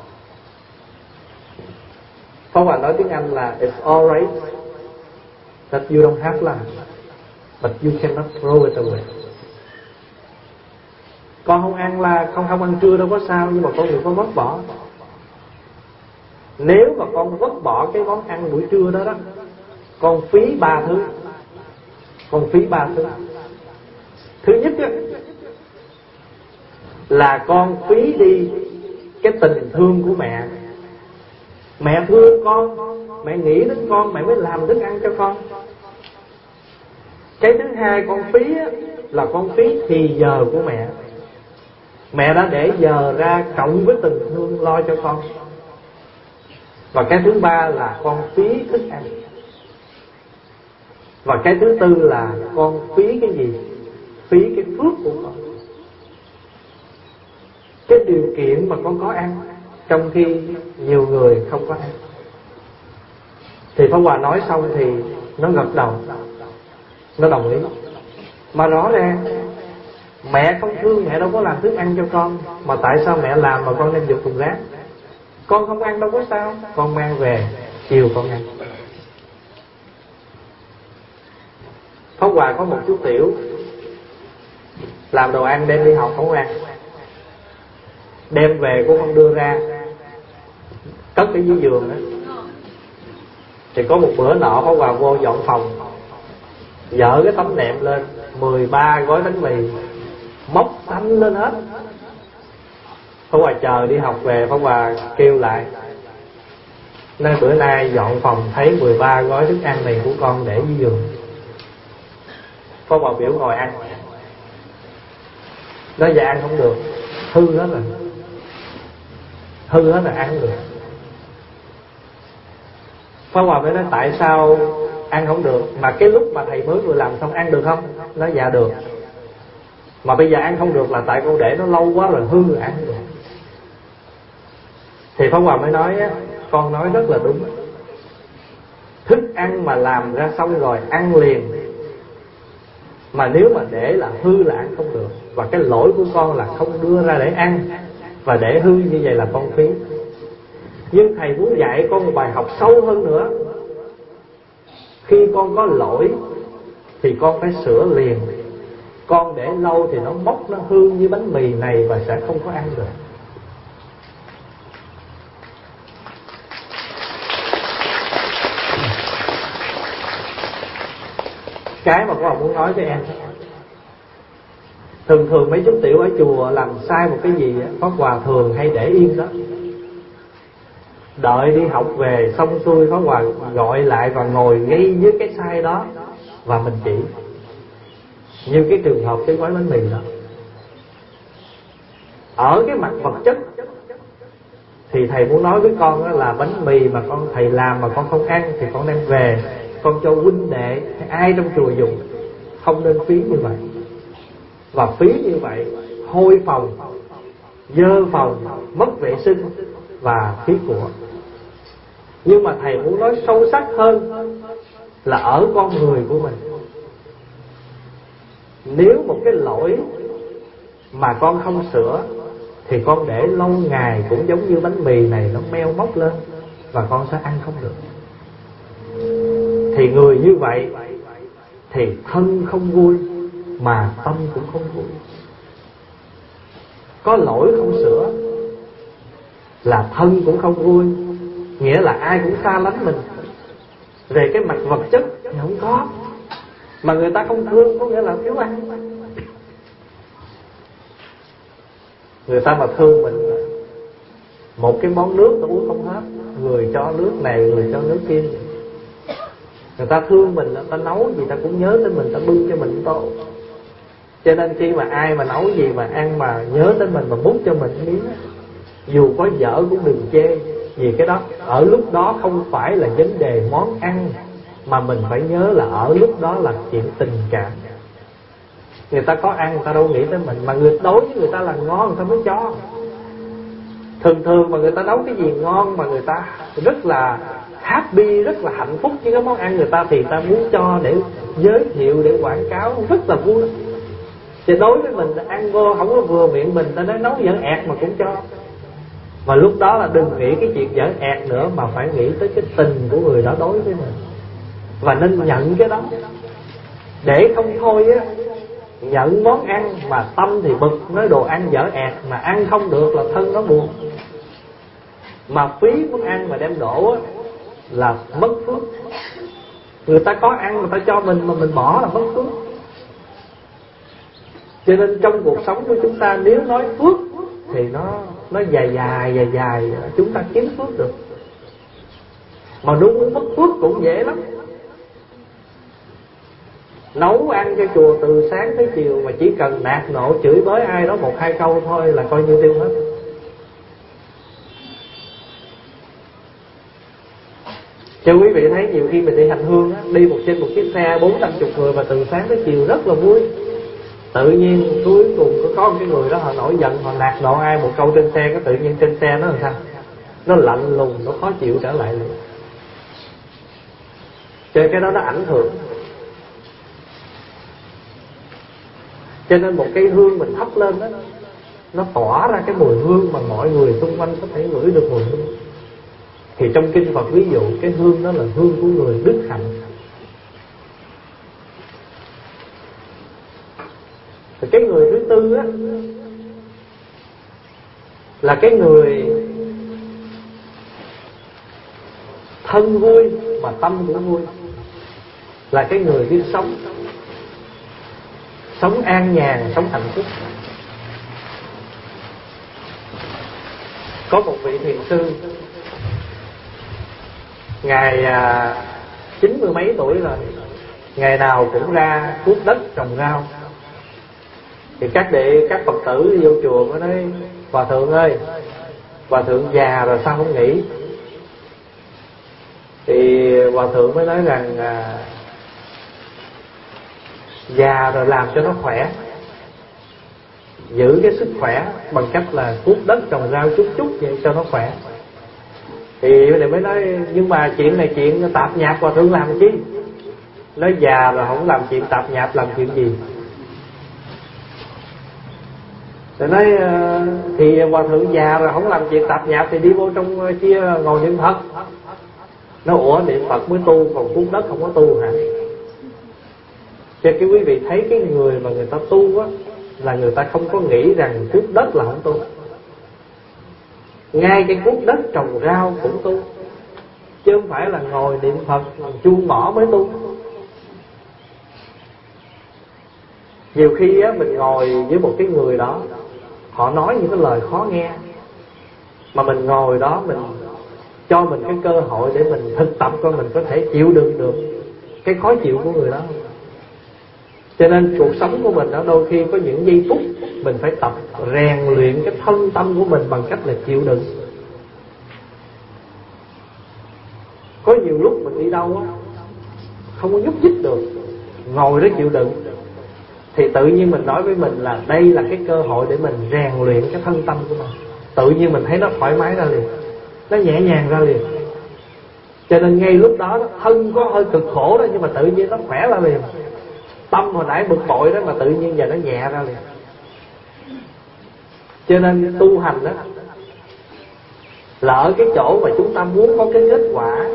Pháp Hòa nói tiếng Anh là it's alright that you don't have lunch, but you cannot throw it away. Con không ăn là không ăn trưa đâu có sao, nhưng mà con đừng có vứt bỏ. Nếu mà con vứt bỏ cái món ăn buổi trưa đó đó, con phí 3 thứ. Con phí 3 thứ. Thứ nhất á, là con phí đi cái tình thương của mẹ. Mẹ thương con, mẹ nghĩ đến con, mẹ mới làm thức ăn cho con. Cái thứ hai con phí á, là con phí thì giờ của mẹ. Mẹ đã để giờ ra cộng với tình thương lo cho con. Và cái thứ ba là con phí thức ăn. Và cái thứ tư là con phí cái gì? Phí cái phước của con, cái điều kiện mà con có ăn, trong khi nhiều người không có ăn. Thì Pháp Hòa nói xong thì nó gật đầu, nó đồng ý. Mà rõ ràng mẹ không thương, mẹ đâu có làm thức ăn cho con, mà tại sao mẹ làm mà con nên giục thùng rác? Con không ăn đâu có sao, con mang về, chiều con ăn. Pháp Hòa có một chú tiểu làm đồ ăn đem đi học không ăn, đem về cũng không đưa ra, cất ở dưới giường đó. Thì có một bữa nọ Pháp Hòa vô dọn phòng, dỡ cái tấm nệm lên, 13 gói bánh mì móc xanh lên hết. Pháp Hòa chờ đi học về, Pháp Hòa kêu lại, nên bữa nay dọn phòng thấy 13 gói thức ăn này của con để dưới giường. Pháp Hòa biểu ngồi ăn. Nói dạ ăn không được, hư hết rồi, hư hết rồi, ăn không được. Pháp Hòa mới nói tại sao ăn không được, mà cái lúc mà thầy mới vừa làm xong ăn được không? Nói dạ được. Mà bây giờ ăn không được là tại con để nó lâu quá rồi, hư rồi, ăn không được. Thì Pháp Hòa mới nói á, con nói rất là đúng. Thức ăn mà làm ra xong rồi ăn liền, mà nếu mà để là hư là ăn không được. Và cái lỗi của con là không đưa ra để ăn, và để hư như vậy là con phí. Nhưng thầy muốn dạy con một bài học sâu hơn nữa. Khi con có lỗi thì con phải sửa liền. Con để lâu thì nó mốc, nó hư như bánh mì này và sẽ không có ăn được. Cái mà con muốn nói với em, thường mấy chú tiểu ở chùa làm sai một cái gì á, Pháp Hòa thường hay để yên đó, đợi đi học về xong xuôi Pháp Hòa gọi lại và ngồi ngay với cái sai đó và mình chỉ. Như cái trường hợp cái gói bánh mì đó, ở cái mặt vật chất thì thầy muốn nói với con đó là bánh mì mà con thầy làm mà con không ăn thì con đem về con cho huynh đệ hay ai trong chùa dùng, không nên phí như vậy. Và phí như vậy hôi phòng, dơ phòng, mất vệ sinh và phí của. Nhưng mà thầy muốn nói sâu sắc hơn là ở con người của mình. Nếu một cái lỗi mà con không sửa thì con để lâu ngày cũng giống như bánh mì này nó meo mốc lên và con sẽ ăn không được. Thì người như vậy thì thân không vui mà tâm cũng không vui. Có lỗi không sửa là thân cũng không vui, nghĩa là ai cũng xa lánh mình. Về cái mặt vật chất thì không có, mà người ta không thương có nghĩa là thiếu ăn. Người ta mà thương mình, một cái món nước ta uống không hết, người cho nước này, người cho nước kia. Người ta thương mình, ta nấu gì ta cũng nhớ tới mình, ta bưng cho mình tốt. Cho nên khi mà ai mà nấu gì mà ăn mà nhớ tới mình mà múc cho mình miếng, dù có dở cũng đừng chê. Vì cái đó ở lúc đó không phải là vấn đề món ăn, mà mình phải nhớ là ở lúc đó là chuyện tình cảm. Người ta có ăn người ta đâu nghĩ tới mình, mà đối với người ta là ngon người ta mới cho. Thường mà người ta nấu cái gì ngon mà người ta rất là happy, rất là hạnh phúc với cái món ăn người ta, thì người ta muốn cho để giới thiệu, để quảng cáo, rất là vui. Thì đối với mình ăn vô không có vừa miệng mình, ta nói nấu dở ẹt mà cũng cho. Và lúc đó là đừng nghĩ cái chuyện dở ẹt nữa, mà phải nghĩ tới cái tình của người đó đối với mình, và nên nhận cái đó. Để không thôi á, nhận món ăn mà tâm thì bực, nói đồ ăn dở ẹt, mà ăn không được là thân nó buồn. Mà phí món ăn mà đem đổ á là mất phước. Người ta có ăn người ta cho mình mà mình bỏ là mất phước. Cho nên trong cuộc sống của chúng ta, nếu nói phước thì nó dài chúng ta kiếm phước được. Mà nếu muốn mất phước cũng dễ lắm. Nấu ăn cho chùa từ sáng tới chiều mà chỉ cần nạt nộ chửi bới ai đó 1-2 câu thôi là coi như tiêu hết. Cho quý vị thấy nhiều khi mình đi hành hương á, đi trên một chiếc xe 4-50 người mà từ sáng tới chiều rất là vui. Tự nhiên cuối cùng có một cái người đó họ nổi giận, họ nạt nộ ai một câu trên xe, cái tự nhiên trên xe nó làm sao? Nó lạnh lùng, nó khó chịu trở lại liền. Cho cái đó nó ảnh hưởng. Cho nên một cây hương mình thắp lên đó, nó tỏa ra cái mùi hương mà mọi người xung quanh có thể ngửi được mùi hương. Thì trong kinh Phật ví dụ cái hương đó là hương của người đức hạnh. Thì cái người thứ tư á là cái người thân vui mà tâm cũng vui, là cái người biết sống, sống an nhàn, sống hạnh phúc. Có một vị thiền sư, ngài 90 mấy tuổi rồi, ngày nào cũng ra cuốc đất trồng rau. Thì các Phật tử vô chùa mới nói: Hòa thượng ơi, Hòa thượng già rồi sao không nghỉ? Thì Hòa thượng mới nói rằng già rồi làm cho nó khỏe, giữ cái sức khỏe bằng cách là cuốc đất trồng rau chút vậy cho nó khỏe. Thì này mới nói: nhưng mà chuyện này chuyện tạp nhạp Hòa thượng làm chi? Nói già rồi không làm chuyện tạp nhạp làm chuyện gì? Rồi nói thì Hòa thượng già rồi không làm chuyện tạp nhạp thì đi vô trong kia ngồi niệm Phật. Nó ủa niệm Phật mới tu, còn cuốc đất không có tu hả? Cho cái quý vị thấy cái người mà người ta tu á, là người ta không có nghĩ rằng cuốc đất là không tu. Ngay cái cuốc đất trồng rau cũng tu, chứ không phải là ngồi niệm Phật chuông mỏ mới tu. Nhiều khi á, mình ngồi với một cái người đó, họ nói những cái lời khó nghe, mà mình ngồi đó mình cho mình cái cơ hội để mình thực tập coi mình có thể chịu đựng được cái khó chịu của người đó không. Cho nên cuộc sống của mình đó, đôi khi có những giây phút mình phải tập rèn luyện cái thân tâm của mình bằng cách là chịu đựng. Có nhiều lúc mình đi đâu á, không có nhúc nhích được, ngồi đó chịu đựng, thì tự nhiên mình nói với mình là đây là cái cơ hội để mình rèn luyện cái thân tâm của mình. Tự nhiên mình thấy nó thoải mái ra liền, nó nhẹ nhàng ra liền. Cho nên ngay lúc đó thân có hơi cực khổ đó, nhưng mà tự nhiên nó khỏe ra liền. Tâm hồi nãy bực bội đó mà tự nhiên giờ nó nhẹ ra liền. Cho nên tu hành đó là ở cái chỗ mà chúng ta muốn có cái kết quả.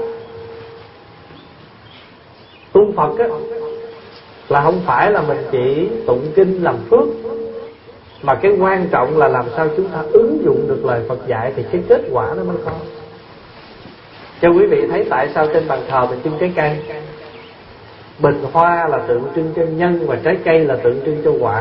Tu Phật á là không phải là mình chỉ tụng kinh làm phước, mà cái quan trọng là làm sao chúng ta ứng dụng được lời Phật dạy thì cái kết quả nó mới có. Cho quý vị thấy tại sao trên bàn thờ mình trưng trái cây. Bình hoa là tượng trưng cho nhân, và trái cây là tượng trưng cho quả.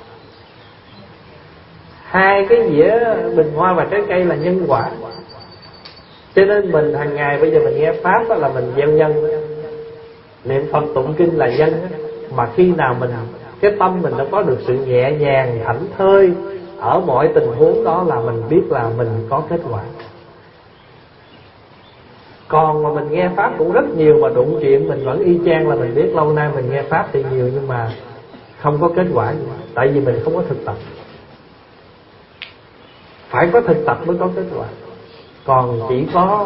Hai cái dĩa bình hoa và trái cây là nhân quả. Cho nên mình hàng ngày bây giờ mình nghe Pháp là mình gieo nhân, niệm Phật tụng kinh là nhân. Mà khi nào mình cái tâm mình đã có được sự nhẹ nhàng thảnh thơi ở mọi tình huống đó là mình biết là mình có kết quả. Còn mà mình nghe Pháp cũng rất nhiều mà đụng chuyện mình vẫn y chang là mình biết lâu nay mình nghe Pháp thì nhiều nhưng mà không có kết quả gì. Tại vì mình không có thực tập. Phải có thực tập mới có kết quả. Còn chỉ có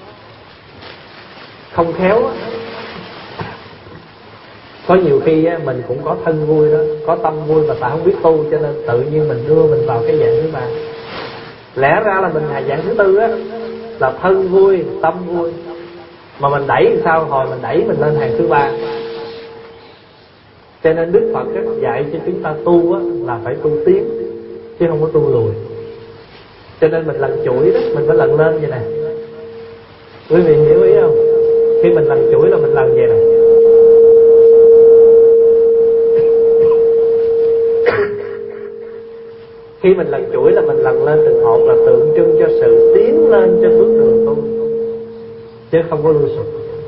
không khéo á. Có nhiều khi á, mình cũng có thân vui đó, có tâm vui mà ta không biết tu, cho nên tự nhiên mình đưa mình vào cái dạng thứ ba. Lẽ ra là mình dạng thứ tư á, là thân vui, tâm vui, mà mình đẩy làm sao hồi mình đẩy mình lên hàng thứ ba. Cho nên Đức Phật dạy cho chúng ta tu á, là phải tu tiến chứ không có tu lùi. Cho nên mình lần chuỗi đó, mình phải lần lên vậy nè. Quý vị hiểu ý không? Khi mình lần chuỗi là mình lần vậy nè. Khi mình lần chuỗi là mình lần lên từng hột, là tượng trưng cho sự tiến lên trên bước đường tu, chứ không có lui sụp.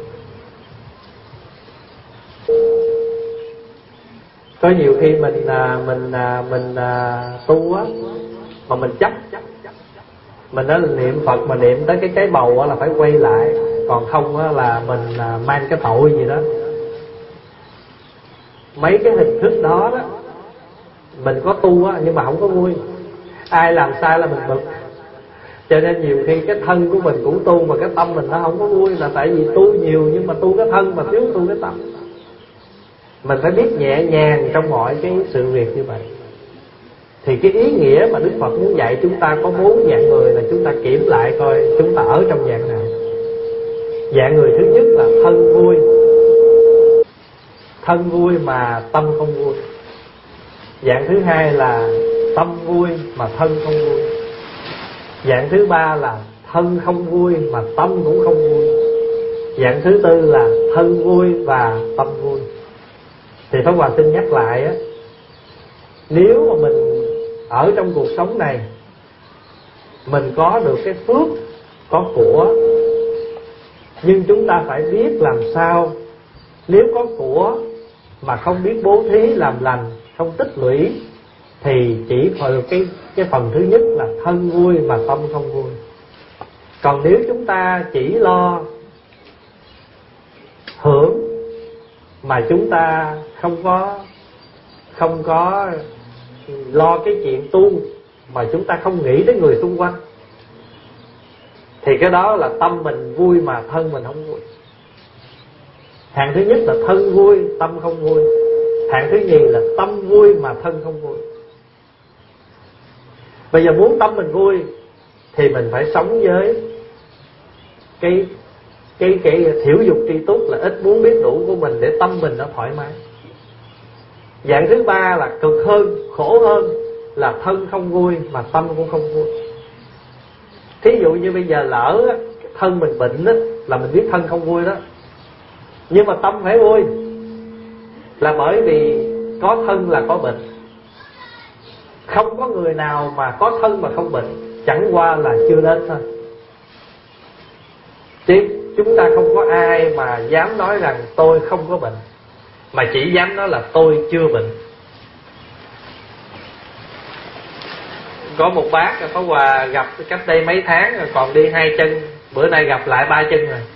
Có nhiều khi mình tu á mà mình chấp, mình đã niệm Phật mà niệm tới cái bầu á là phải quay lại, còn không á là mình mang cái tội gì đó. Mấy cái hình thức đó đó mình có tu á nhưng mà không có vui. Ai làm sai là mình bực. Cho nên nhiều khi cái thân của mình cũng tu mà cái tâm mình nó không có vui, là tại vì tu nhiều nhưng mà tu cái thân mà thiếu tu cái tâm. Mình phải biết nhẹ nhàng trong mọi cái sự việc như vậy. Thì cái ý nghĩa mà Đức Phật muốn dạy chúng ta có 4 dạng người, là chúng ta kiểm lại coi chúng ta ở trong dạng nào. Dạng người thứ nhất là thân vui. Thân vui mà tâm không vui. Dạng thứ hai là tâm vui mà thân không vui. Dạng thứ ba là thân không vui mà tâm cũng không vui. Dạng thứ tư là thân vui và tâm vui. Thì Pháp Hòa xin nhắc lại á, nếu mà mình ở trong cuộc sống này mình có được cái phước, có của, nhưng chúng ta phải biết làm sao. Nếu có của mà không biết bố thí làm lành, không tích lũy, thì chỉ phần cái phần thứ nhất là thân vui mà tâm không vui. Còn nếu chúng ta chỉ lo hưởng mà chúng ta không có lo cái chuyện tu, mà chúng ta không nghĩ đến người xung quanh, thì cái đó là tâm mình vui mà thân mình không vui. Hạng thứ nhất là thân vui, tâm không vui. Hạng thứ nhì là tâm vui mà thân không vui. Bây giờ muốn tâm mình vui thì mình phải sống với cái thiểu dục tri túc, là ít muốn biết đủ của mình để tâm mình nó thoải mái. Dạng thứ ba là cực hơn, khổ hơn, là thân không vui mà tâm cũng không vui. Thí dụ như bây giờ lỡ thân mình bệnh đó, là mình biết thân không vui đó, nhưng mà tâm phải vui, là bởi vì có thân là có bệnh. Không có người nào mà có thân mà không bệnh, chẳng qua là chưa đến thôi. Chứ chúng ta không có ai mà dám nói rằng tôi không có bệnh, mà chỉ dám nói là tôi chưa bệnh. Có một bác Pháp Hòa gặp cách đây mấy tháng còn đi 2 chân, bữa nay gặp lại 3 chân rồi.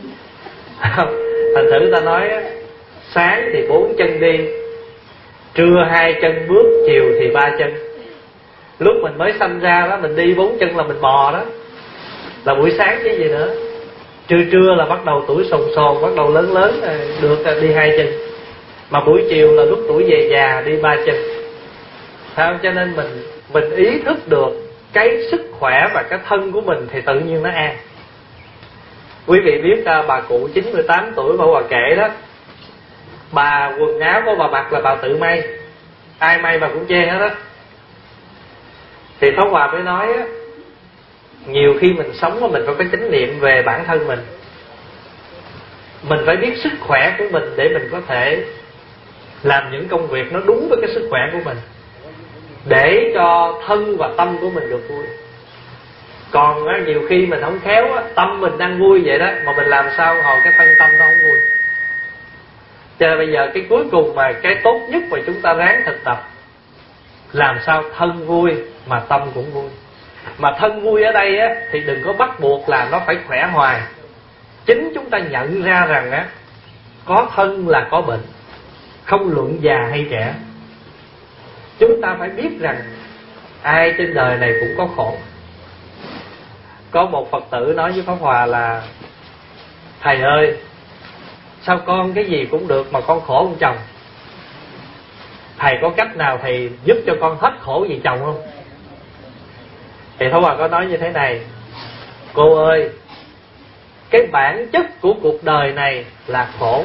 Thành thử ta nói sáng thì 4 chân đi, trưa 2 chân bước, chiều thì 3 chân. Lúc mình mới sanh ra đó, mình đi 4 chân là mình bò đó, là buổi sáng chứ gì nữa. Trưa là bắt đầu tuổi sồn sồn, bắt đầu lớn lớn được đi 2 chân. Mà buổi chiều là lúc tuổi về già đi 3 chân. Sao? Cho nên mình ý thức được cái sức khỏe và cái thân của mình thì tự nhiên nó an. Quý vị biết bà cụ 98 tuổi Pháp Hòa kể đó, bà quần áo của bà mặc là bà tự may, ai may bà cũng chê hết đó. Thì Pháp Hòa mới nói á, nhiều khi mình sống mà mình phải có chánh niệm về bản thân mình. Mình phải biết sức khỏe của mình để mình có thể làm những công việc nó đúng với cái sức khỏe của mình, để cho thân và tâm của mình được vui. Còn á, nhiều khi mình không khéo á, tâm mình đang vui vậy đó, mà mình làm sao hồi cái thân tâm nó không vui. Cho nên bây giờ cái cuối cùng mà cái tốt nhất mà chúng ta ráng thực tập, làm sao thân vui mà tâm cũng vui. Mà thân vui ở đây á, thì đừng có bắt buộc là nó phải khỏe hoài. Chính chúng ta nhận ra rằng á, có thân là có bệnh, không luận già hay trẻ. Chúng ta phải biết rằng ai trên đời này cũng có khổ. Có một Phật tử nói với Pháp Hòa là: thầy ơi, sao con cái gì cũng được mà con khổ ông chồng. Thầy có cách nào thầy giúp cho con hết khổ vì chồng không? Thì Pháp Hòa có nói như thế này: cô ơi, cái bản chất của cuộc đời này là khổ.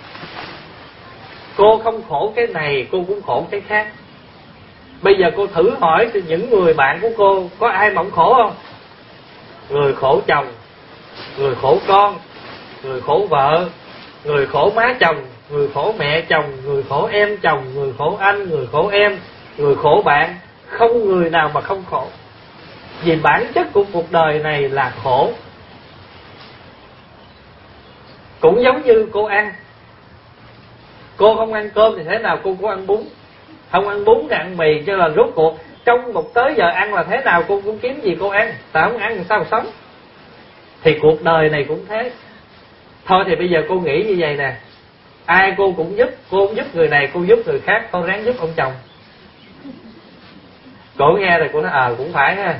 Cô không khổ cái này, cô cũng khổ cái khác. Bây giờ cô thử hỏi những người bạn của cô, có ai mà không khổ không? Người khổ chồng, người khổ con, người khổ vợ, người khổ má chồng, người khổ mẹ chồng, người khổ em chồng, người khổ anh, người khổ em, người khổ bạn. Không người nào mà không khổ. Vì bản chất của cuộc đời này là khổ. Cũng giống như cô ăn, cô không ăn cơm thì thế nào cô cũng ăn bún, không ăn bún thì ăn mì. Cho là rốt cuộc trong một tới giờ ăn là thế nào cô cũng kiếm gì cô ăn. Tại không ăn thì sao mà sống. Thì cuộc đời này cũng thế. Thôi thì bây giờ cô nghĩ như vậy nè, ai cô cũng giúp. Cô cũng giúp người này, cô giúp người khác, cô ráng giúp ông chồng. Cô nghe rồi cô nói cũng phải ha.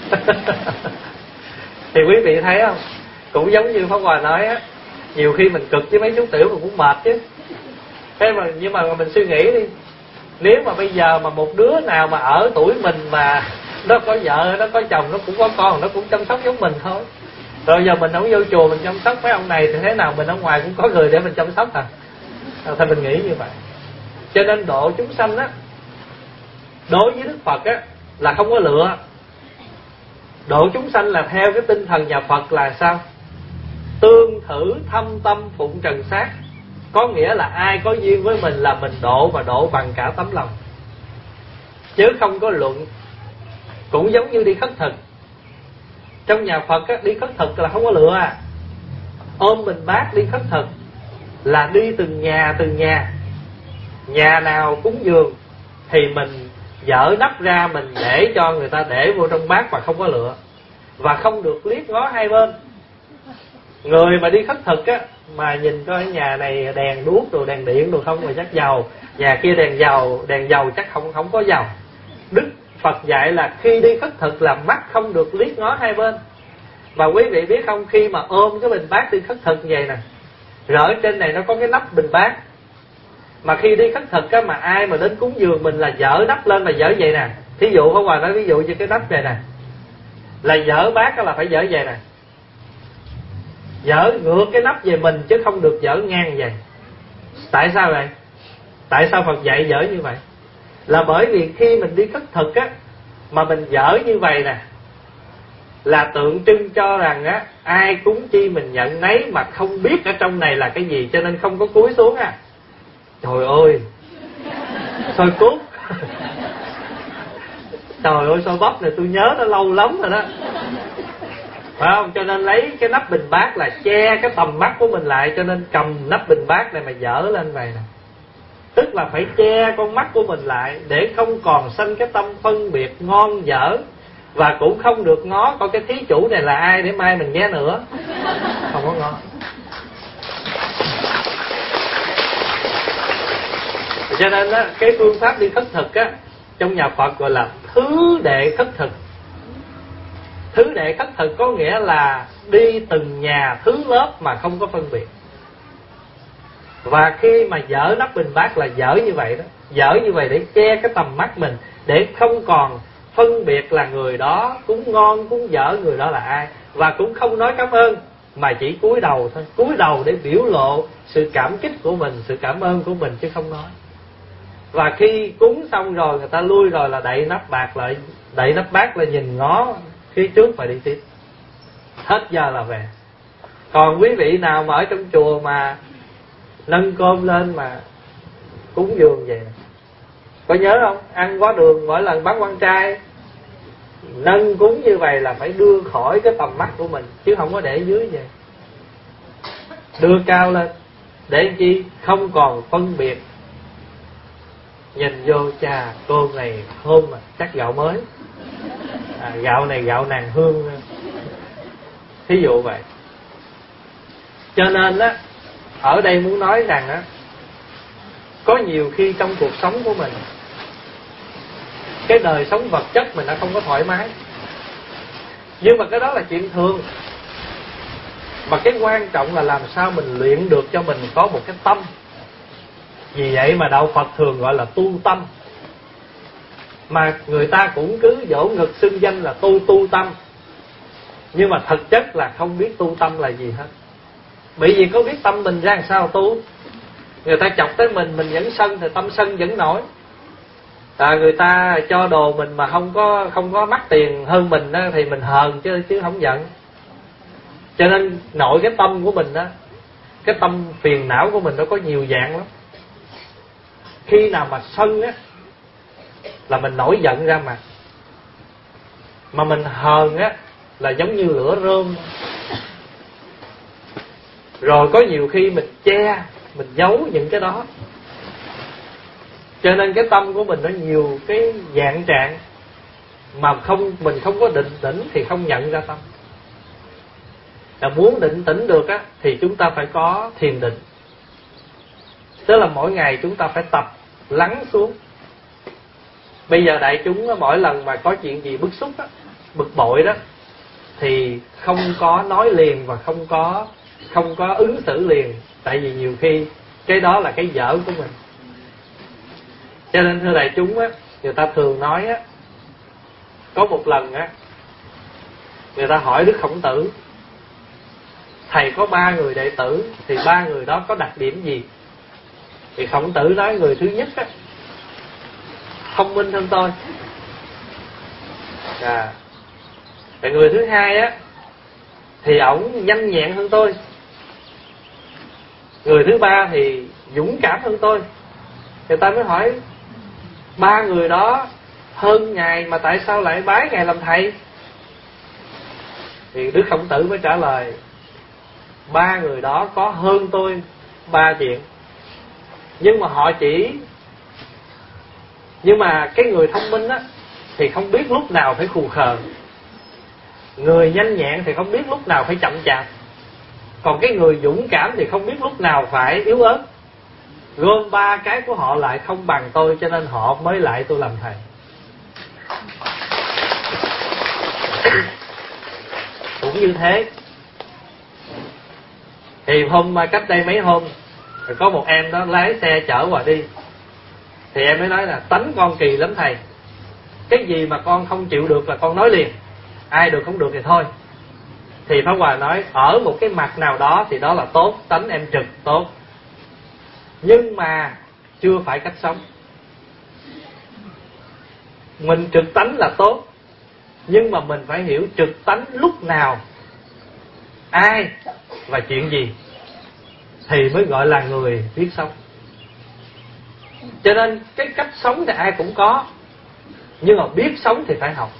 Thì quý vị thấy không, cũng giống như Pháp Hòa nói á, nhiều khi mình cực với mấy chú tiểu mình cũng mệt chứ. Thế mà nhưng mà mình suy nghĩ đi, nếu mà bây giờ mà một đứa nào mà ở tuổi mình mà nó có vợ, nó có chồng, nó cũng có con, nó cũng chăm sóc giống mình thôi. Rồi giờ mình không vô chùa mình chăm sóc mấy ông này thì thế nào mình ở ngoài cũng có người để mình chăm sóc à. Thôi mình nghĩ như vậy. Cho nên độ chúng sanh á, đối với Đức Phật á là không có lựa. Độ chúng sanh là theo cái tinh thần nhà Phật là sao? Tương thử thâm tâm phụng trần sát. Có nghĩa là ai có duyên với mình là mình độ, mà độ bằng cả tấm lòng, chứ không có luận. Cũng giống như đi khất thực. Trong nhà Phật á, đi khất thực là không có lựa à. Ôm bình bát đi khất thực là đi từng nhà từng nhà. Nhà nào cúng dường thì mình dỡ nắp ra, mình để cho người ta để vô trong bát mà không có lựa. Và không được liếc ngó hai bên. Người mà đi khất thực á, mà nhìn coi nhà này đèn đuốc rồi đèn điện rồi không, rồi chắc giàu. Nhà kia đèn dầu chắc không có giàu. Đức Phật dạy là khi đi khất thực là mắt không được liếc ngó hai bên. Và quý vị biết không, khi mà ôm cái bình bát đi khất thực như vậy nè, rồi ở trên này nó có cái nắp bình bát. Mà khi đi khất thực á, mà ai mà đến cúng dường mình là dỡ nắp lên, mà dỡ vậy nè. Thí dụ Pháp Hòa nói ví dụ như cái nắp này nè, là dỡ bát là phải dỡ vậy nè, dỡ ngược cái nắp về mình chứ không được dỡ ngang vậy. Tại sao vậy? Tại sao Phật dạy dỡ như vậy? Là bởi vì khi mình đi khất thực á, mà mình dỡ như vậy nè, là tượng trưng cho rằng á, ai cúng chi mình nhận nấy, mà không biết ở trong này là cái gì, cho nên không có cúi xuống à. Trời ơi, xôi cút. Trời ơi, xôi bắp này tôi nhớ nó lâu lắm rồi đó, phải không? Cho nên lấy cái nắp bình bát là che cái tầm mắt của mình lại, cho nên cầm nắp bình bát này mà dở lên vậy nè, tức là phải che con mắt của mình lại để không còn sanh cái tâm phân biệt ngon dở, và cũng không được ngó coi cái thí chủ này là ai để mai mình ghé nữa, không có ngó. Cho nên á, cái phương pháp đi khất thực á, trong nhà Phật gọi là thứ đệ khất thực. Thứ đệ khất thực có nghĩa là đi từng nhà thứ lớp mà không có phân biệt. Và khi mà dở nắp bình bát là dở như vậy đó, dở như vậy để che cái tầm mắt mình, để không còn phân biệt là người đó cúng ngon cúng dở, người đó là ai, và cũng không nói cảm ơn, mà chỉ cúi đầu thôi, cúi đầu để biểu lộ sự cảm kích của mình, sự cảm ơn của mình, chứ không nói. Và khi cúng xong rồi, người ta lui rồi là đậy nắp bát lại, đậy nắp bát là nhìn ngó phía trước và đi tiếp, hết giờ là về. Còn quý vị nào mà ở trong chùa mà nâng cơm lên mà cúng dường vậy, có nhớ không? Ăn quá đường mỗi lần bác quan trai nâng cúng như vậy là phải đưa khỏi cái tầm mắt của mình, chứ không có để dưới vậy, đưa cao lên để chi? Không còn phân biệt. Nhìn vô, chà, cô này thơm mà, chắc gạo mới, gạo này gạo nàng hương, thí dụ vậy. Cho nên á, ở đây muốn nói rằng á, có nhiều khi trong cuộc sống của mình, cái đời sống vật chất mình đã không có thoải mái, nhưng mà cái đó là chuyện thường. Mà cái quan trọng là làm sao mình luyện được cho mình có một cái tâm. Vì vậy mà đạo Phật thường gọi là tu tâm. Mà người ta cũng cứ vỗ ngực xưng danh là tu tâm, nhưng mà thực chất là không biết tu tâm là gì hết. Bởi vì có biết tâm mình ra làm sao tu. Người ta chọc tới mình vẫn sân thì tâm sân vẫn nổi. Người ta cho đồ mình mà không có mắc tiền hơn mình đó, thì mình hờn chứ không giận. Cho nên nội cái tâm của mình đó, cái tâm phiền não của mình nó có nhiều dạng lắm. Khi nào mà sân á là mình nổi giận ra mặt, mà mình hờn á là giống như lửa rơm. Rồi có nhiều khi mình che, mình giấu những cái đó. Cho nên cái tâm của mình nó nhiều cái dạng trạng, mà mình không có định tĩnh thì không nhận ra tâm. Là muốn định tĩnh được á thì chúng ta phải có thiền định. Tức là mỗi ngày chúng ta phải tập lắng xuống. Bây giờ đại chúng á, mỗi lần mà có chuyện gì bức xúc á, bực bội đó, thì không có nói liền và không có ứng xử liền. Tại vì nhiều khi cái đó là cái dở của mình. Cho nên thưa đại chúng á, người ta thường nói á, có một lần á, người ta hỏi Đức Khổng Tử, thầy có 3 người đệ tử, thì 3 người đó có đặc điểm gì? Thì Khổng Tử nói người thứ nhất á, thông minh hơn tôi. Thì người thứ hai á, thì ổng nhanh nhẹn hơn tôi. Người thứ ba thì dũng cảm hơn tôi. Người ta mới hỏi 3 người đó hơn Ngài mà tại sao lại bái Ngài làm thầy? Thì Đức Khổng Tử mới trả lời, 3 người đó có hơn tôi 3 chuyện, nhưng mà cái người thông minh á thì không biết lúc nào phải khù khờ, người nhanh nhẹn thì không biết lúc nào phải chậm chạp, còn cái người dũng cảm thì không biết lúc nào phải yếu ớt. Gom 3 cái của họ lại không bằng tôi, cho nên họ mới lại tôi làm thầy. Cũng như thế. Thì cách đây mấy hôm, có một em đó lái xe chở Hòa đi. Thì em mới nói là tánh con kỳ lắm thầy, cái gì mà con không chịu được là con nói liền, ai được không được thì thôi. Thì Pháp Hòa nói, ở một cái mặt nào đó thì đó là tốt, tánh em trực tốt, nhưng mà chưa phải cách sống. Mình trực tánh là tốt, nhưng mà mình phải hiểu trực tánh lúc nào, ai và chuyện gì, thì mới gọi là người biết sống. Cho nên cái cách sống thì ai cũng có, nhưng mà biết sống thì phải học.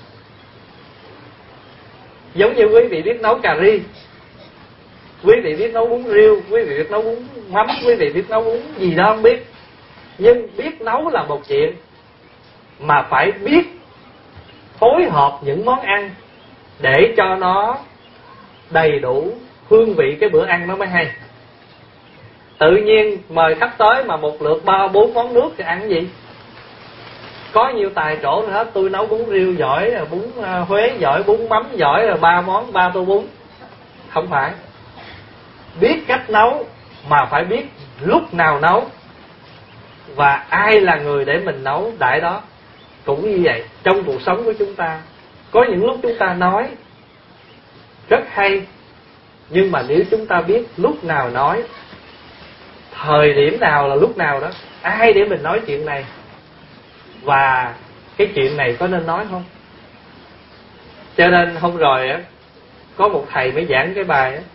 Giống như quý vị biết nấu cà ri, quý vị biết nấu bún riêu, quý vị biết nấu bún mắm, quý vị biết nấu bún gì đó không biết. Nhưng biết nấu là một chuyện, mà phải biết phối hợp những món ăn để cho nó đầy đủ hương vị cái bữa ăn nó mới hay. Tự nhiên mời khách tới mà một lượt 3-4 món nước thì ăn cái gì? Có nhiều tài chỗ nữa hết, tôi nấu bún riêu giỏi, bún Huế giỏi, bún mắm giỏi, rồi 3 món 3 tô bún. Không phải. Biết cách nấu mà phải biết lúc nào nấu, và ai là người để mình nấu đại đó. Cũng như vậy, trong cuộc sống của chúng ta có những lúc chúng ta nói rất hay, nhưng mà nếu chúng ta biết lúc nào nói, thời điểm nào là lúc nào đó, ai để mình nói chuyện này, và cái chuyện này có nên nói không. Cho nên hôm rồi á, có một thầy mới giảng cái bài á,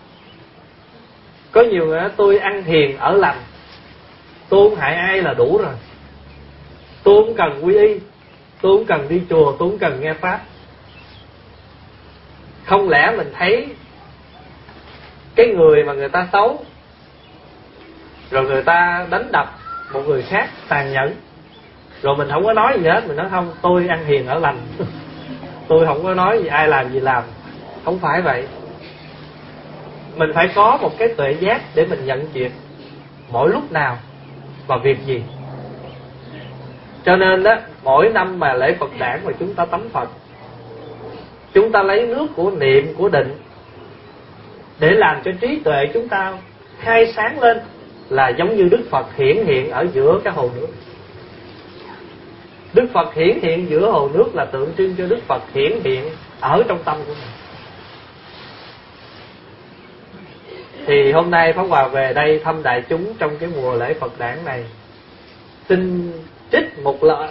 có nhiều người nói tôi ăn hiền ở lành, tôi không hại ai là đủ rồi, tôi không cần quy y, tôi không cần đi chùa, tôi không cần nghe pháp. Không lẽ mình thấy cái người mà người ta xấu, rồi người ta đánh đập một người khác tàn nhẫn, rồi mình không có nói gì hết, mình nói không, tôi ăn hiền ở lành, tôi không có nói gì ai làm gì làm. Không phải vậy. Mình phải có một cái tuệ giác để mình nhận chuyện mỗi lúc nào và việc gì. Cho nên đó, mỗi năm mà lễ Phật đản mà chúng ta tắm Phật, chúng ta lấy nước của niệm, của định để làm cho trí tuệ chúng ta khai sáng lên, là giống như Đức Phật hiển hiện ở giữa cái hồ nước. Đức Phật hiển hiện giữa hồ nước là tượng trưng cho Đức Phật hiển hiện ở trong tâm của mình. Thì hôm nay Pháp Hòa về đây thăm đại chúng trong cái mùa lễ Phật đản này, xin trích một lời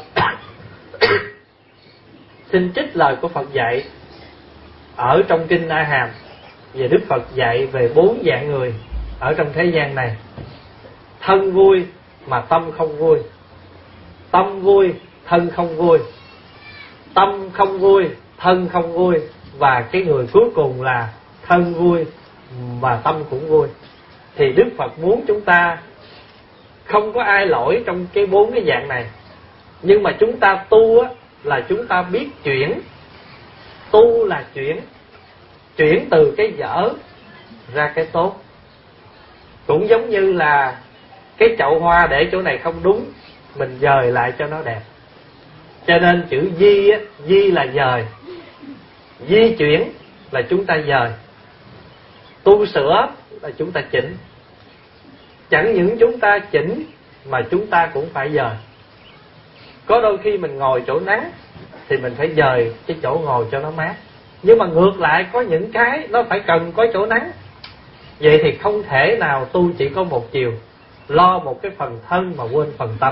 xin trích lời của Phật dạy ở trong kinh A Hàm, về Đức Phật dạy về 4 dạng người ở trong thế gian này. Thân vui mà tâm không vui, tâm vui thân không vui, tâm không vui thân không vui, và cái người cuối cùng là thân vui và tâm cũng vui. Thì Đức Phật muốn chúng ta không có ai lỗi trong cái 4 cái dạng này, nhưng mà chúng ta tu á, là chúng ta biết chuyển. Tu là chuyển từ cái dở ra cái tốt. Cũng giống như là cái chậu hoa để chỗ này không đúng, mình dời lại cho nó đẹp. Cho nên chữ di á, di là dời, di chuyển là chúng ta dời, tu sửa là chúng ta chỉnh. Chẳng những chúng ta chỉnh mà chúng ta cũng phải dời. Có đôi khi mình ngồi chỗ nắng thì mình phải dời cái chỗ ngồi cho nó mát, nhưng mà ngược lại có những cái nó phải cần có chỗ nắng. Vậy thì không thể nào tu chỉ có một chiều, lo một cái phần thân mà quên phần tâm.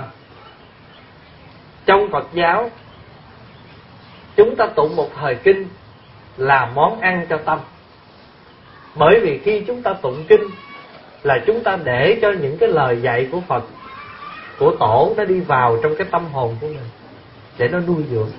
Trong Phật giáo, chúng ta tụng một thời kinh là món ăn cho tâm. Bởi vì khi chúng ta tụng kinh là chúng ta để cho những cái lời dạy của Phật, của Tổ nó đi vào trong cái tâm hồn của mình, để nó nuôi dưỡng.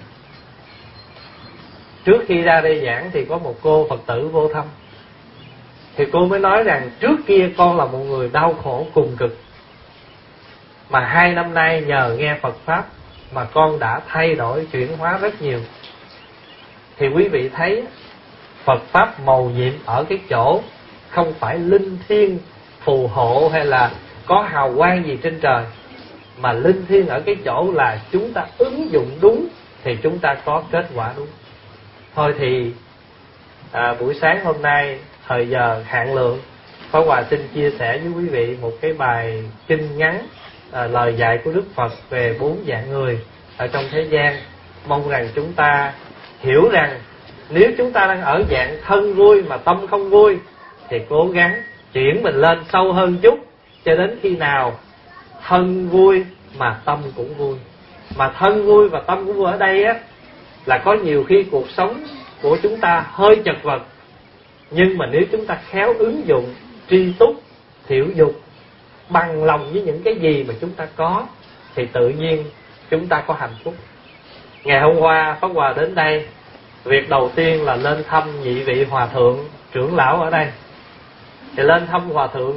Trước khi ra đây giảng thì có một cô Phật tử vô thăm, thì cô mới nói rằng trước kia con là một người đau khổ cùng cực, mà 2 năm nay nhờ nghe Phật Pháp mà con đã thay đổi, chuyển hóa rất nhiều. Thì quý vị thấy Phật Pháp mầu nhiệm ở cái chỗ không phải linh thiêng phù hộ hay là có hào quang gì trên trời, mà linh thiêng ở cái chỗ là chúng ta ứng dụng đúng thì chúng ta có kết quả đúng. Thôi thì buổi sáng hôm nay thời giờ hạn lượng, Pháp Hòa xin chia sẻ với quý vị một cái bài kinh ngắn, lời dạy của Đức Phật về 4 dạng người ở trong thế gian. Mong rằng chúng ta hiểu rằng nếu chúng ta đang ở dạng thân vui mà tâm không vui thì cố gắng chuyển mình lên sâu hơn chút, cho đến khi nào thân vui mà tâm cũng vui. Mà thân vui và tâm cũng vui ở đây á, là có nhiều khi cuộc sống của chúng ta hơi chật vật, nhưng mà nếu chúng ta khéo ứng dụng, tri túc, thiểu dục, bằng lòng với những cái gì mà chúng ta có, thì tự nhiên chúng ta có hạnh phúc. Ngày hôm qua Pháp Hòa đến đây, việc đầu tiên là lên thăm nhị vị hòa thượng trưởng lão ở đây. Thì lên thăm hòa thượng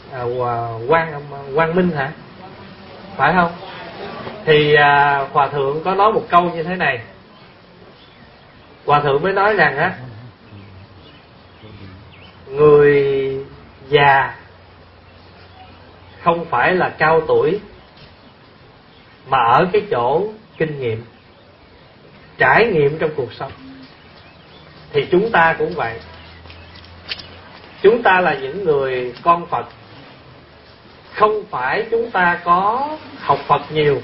Quang Minh hả? Phải không? Thì hòa thượng có nói một câu như thế này. Hòa thượng mới nói rằng á, người già không phải là cao tuổi, mà ở cái chỗ kinh nghiệm, trải nghiệm trong cuộc sống. Thì chúng ta cũng vậy. Chúng ta là những người con Phật. Không phải chúng ta có học Phật nhiều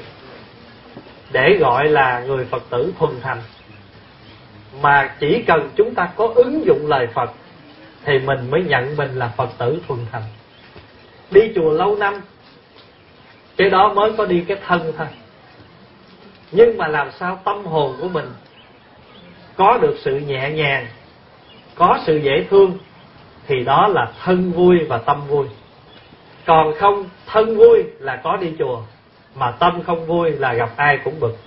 để gọi là người Phật tử thuần thành, mà chỉ cần chúng ta có ứng dụng lời Phật thì mình mới nhận mình là Phật tử thuần thành. Đi chùa lâu năm, cái đó mới có đi cái thân thôi. Nhưng mà làm sao tâm hồn của mình có được sự nhẹ nhàng, có sự dễ thương, thì đó là thân vui và tâm vui. Còn không, thân vui là có đi chùa, mà tâm không vui là gặp ai cũng bực.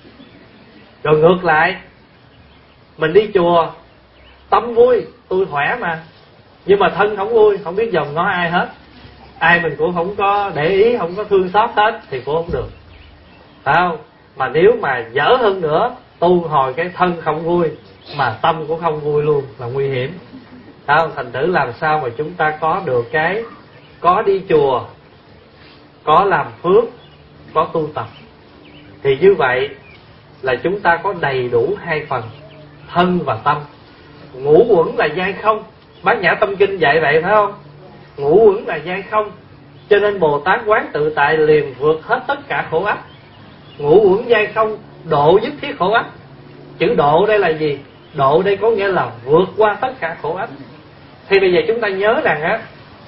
Rồi ngược lại, mình đi chùa, tâm vui, tôi khỏe mà, nhưng mà thân không vui, không biết dòm ngó ai hết. Ai mình cũng không có để ý, không có thương xót hết, thì cũng không được. Phải không? Mà nếu mà dở hơn nữa, tu hồi cái thân không vui mà tâm cũng không vui luôn, là nguy hiểm. Phải không? Thành thử làm sao mà chúng ta có được cái có đi chùa, có làm phước, có tu tập, thì như vậy là chúng ta có đầy đủ hai phần, thân và tâm. Ngũ uẩn là giai không, Bát Nhã Tâm Kinh dạy vậy phải không? Ngũ uẩn là giai không, cho nên Bồ Tát quán tự tại liền vượt hết tất cả khổ ách. Ngũ uẩn giai không, độ nhất thiết khổ ách. Chữ độ đây là gì? Độ đây có nghĩa là vượt qua tất cả khổ ách. Thì bây giờ chúng ta nhớ rằng á,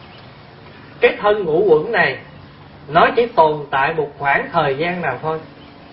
cái thân ngũ uẩn này nó chỉ tồn tại một khoảng thời gian nào thôi.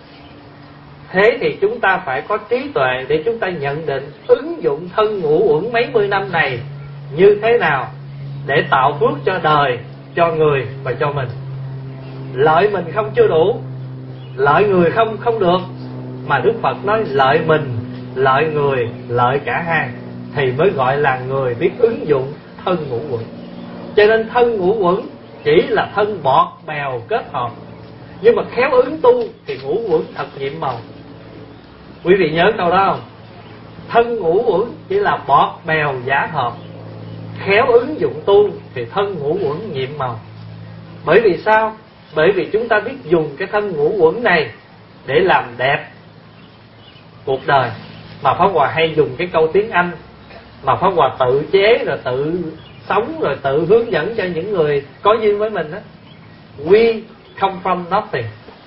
Thế thì chúng ta phải có trí tuệ để chúng ta nhận định ứng dụng thân ngũ uẩn mấy mươi năm này như thế nào để tạo phước cho đời, cho người và cho mình. Lợi mình không chưa đủ, lợi người không được, mà Đức Phật nói lợi mình, lợi người, lợi cả hai, thì mới gọi là người biết ứng dụng thân ngũ uẩn. Cho nên thân ngũ uẩn chỉ là thân bọt bèo kết hợp, nhưng mà khéo ứng tu thì ngũ uẩn thật nhiệm màu. Quý vị nhớ câu đó không? Thân ngũ uẩn chỉ là bọt bèo giả hợp, khéo ứng dụng tu thì thân ngũ uẩn nhiệm màu. Bởi vì sao? Bởi vì chúng ta biết dùng cái thân ngũ uẩn này để làm đẹp cuộc đời. Mà Pháp Hòa hay dùng cái câu tiếng Anh mà Pháp Hòa tự chế rồi tự sống rồi tự hướng dẫn cho những người có duyên với mình đó. We come from nothing,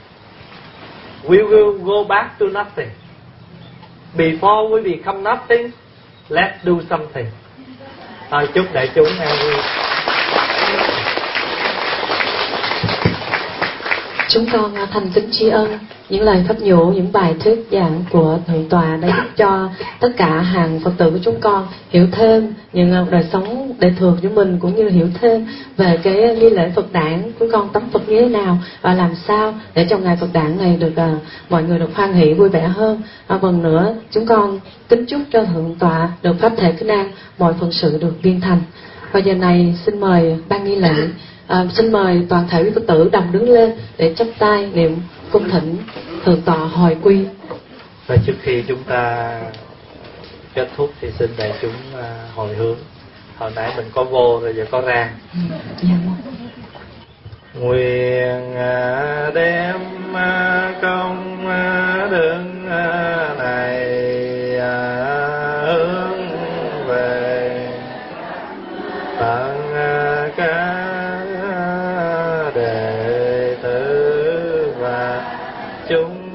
we will go back to nothing. Before we become nothing, let's do something. Thôi chúc đại chúng an vui. Chúng con thành kính tri ân những lời pháp nhũ, những bài thuyết giảng của Thượng tọa đã giúp cho tất cả hàng Phật tử của chúng con hiểu thêm những đời sống đời thường của mình, cũng như hiểu thêm về cái nghi lễ Phật đản của con tắm Phật như thế nào và làm sao để trong ngày Phật đản này được mọi người được hoan hỷ vui vẻ hơn. Phần nữa chúng con kính chúc cho Thượng tọa được pháp thể kinh an, mọi phận sự được viên thành. Và giờ này xin mời ban nghi lễ. Xin mời toàn thể quý Phật tử đồng đứng lên để chắp tay niệm cung thỉnh Thượng tọa hồi quy. Và trước khi chúng ta kết thúc thì xin đại chúng hồi hướng. Hồi nãy mình có vô rồi giờ có ra. Nguyện đem công đức này hướng về tận các đệ tử và chúng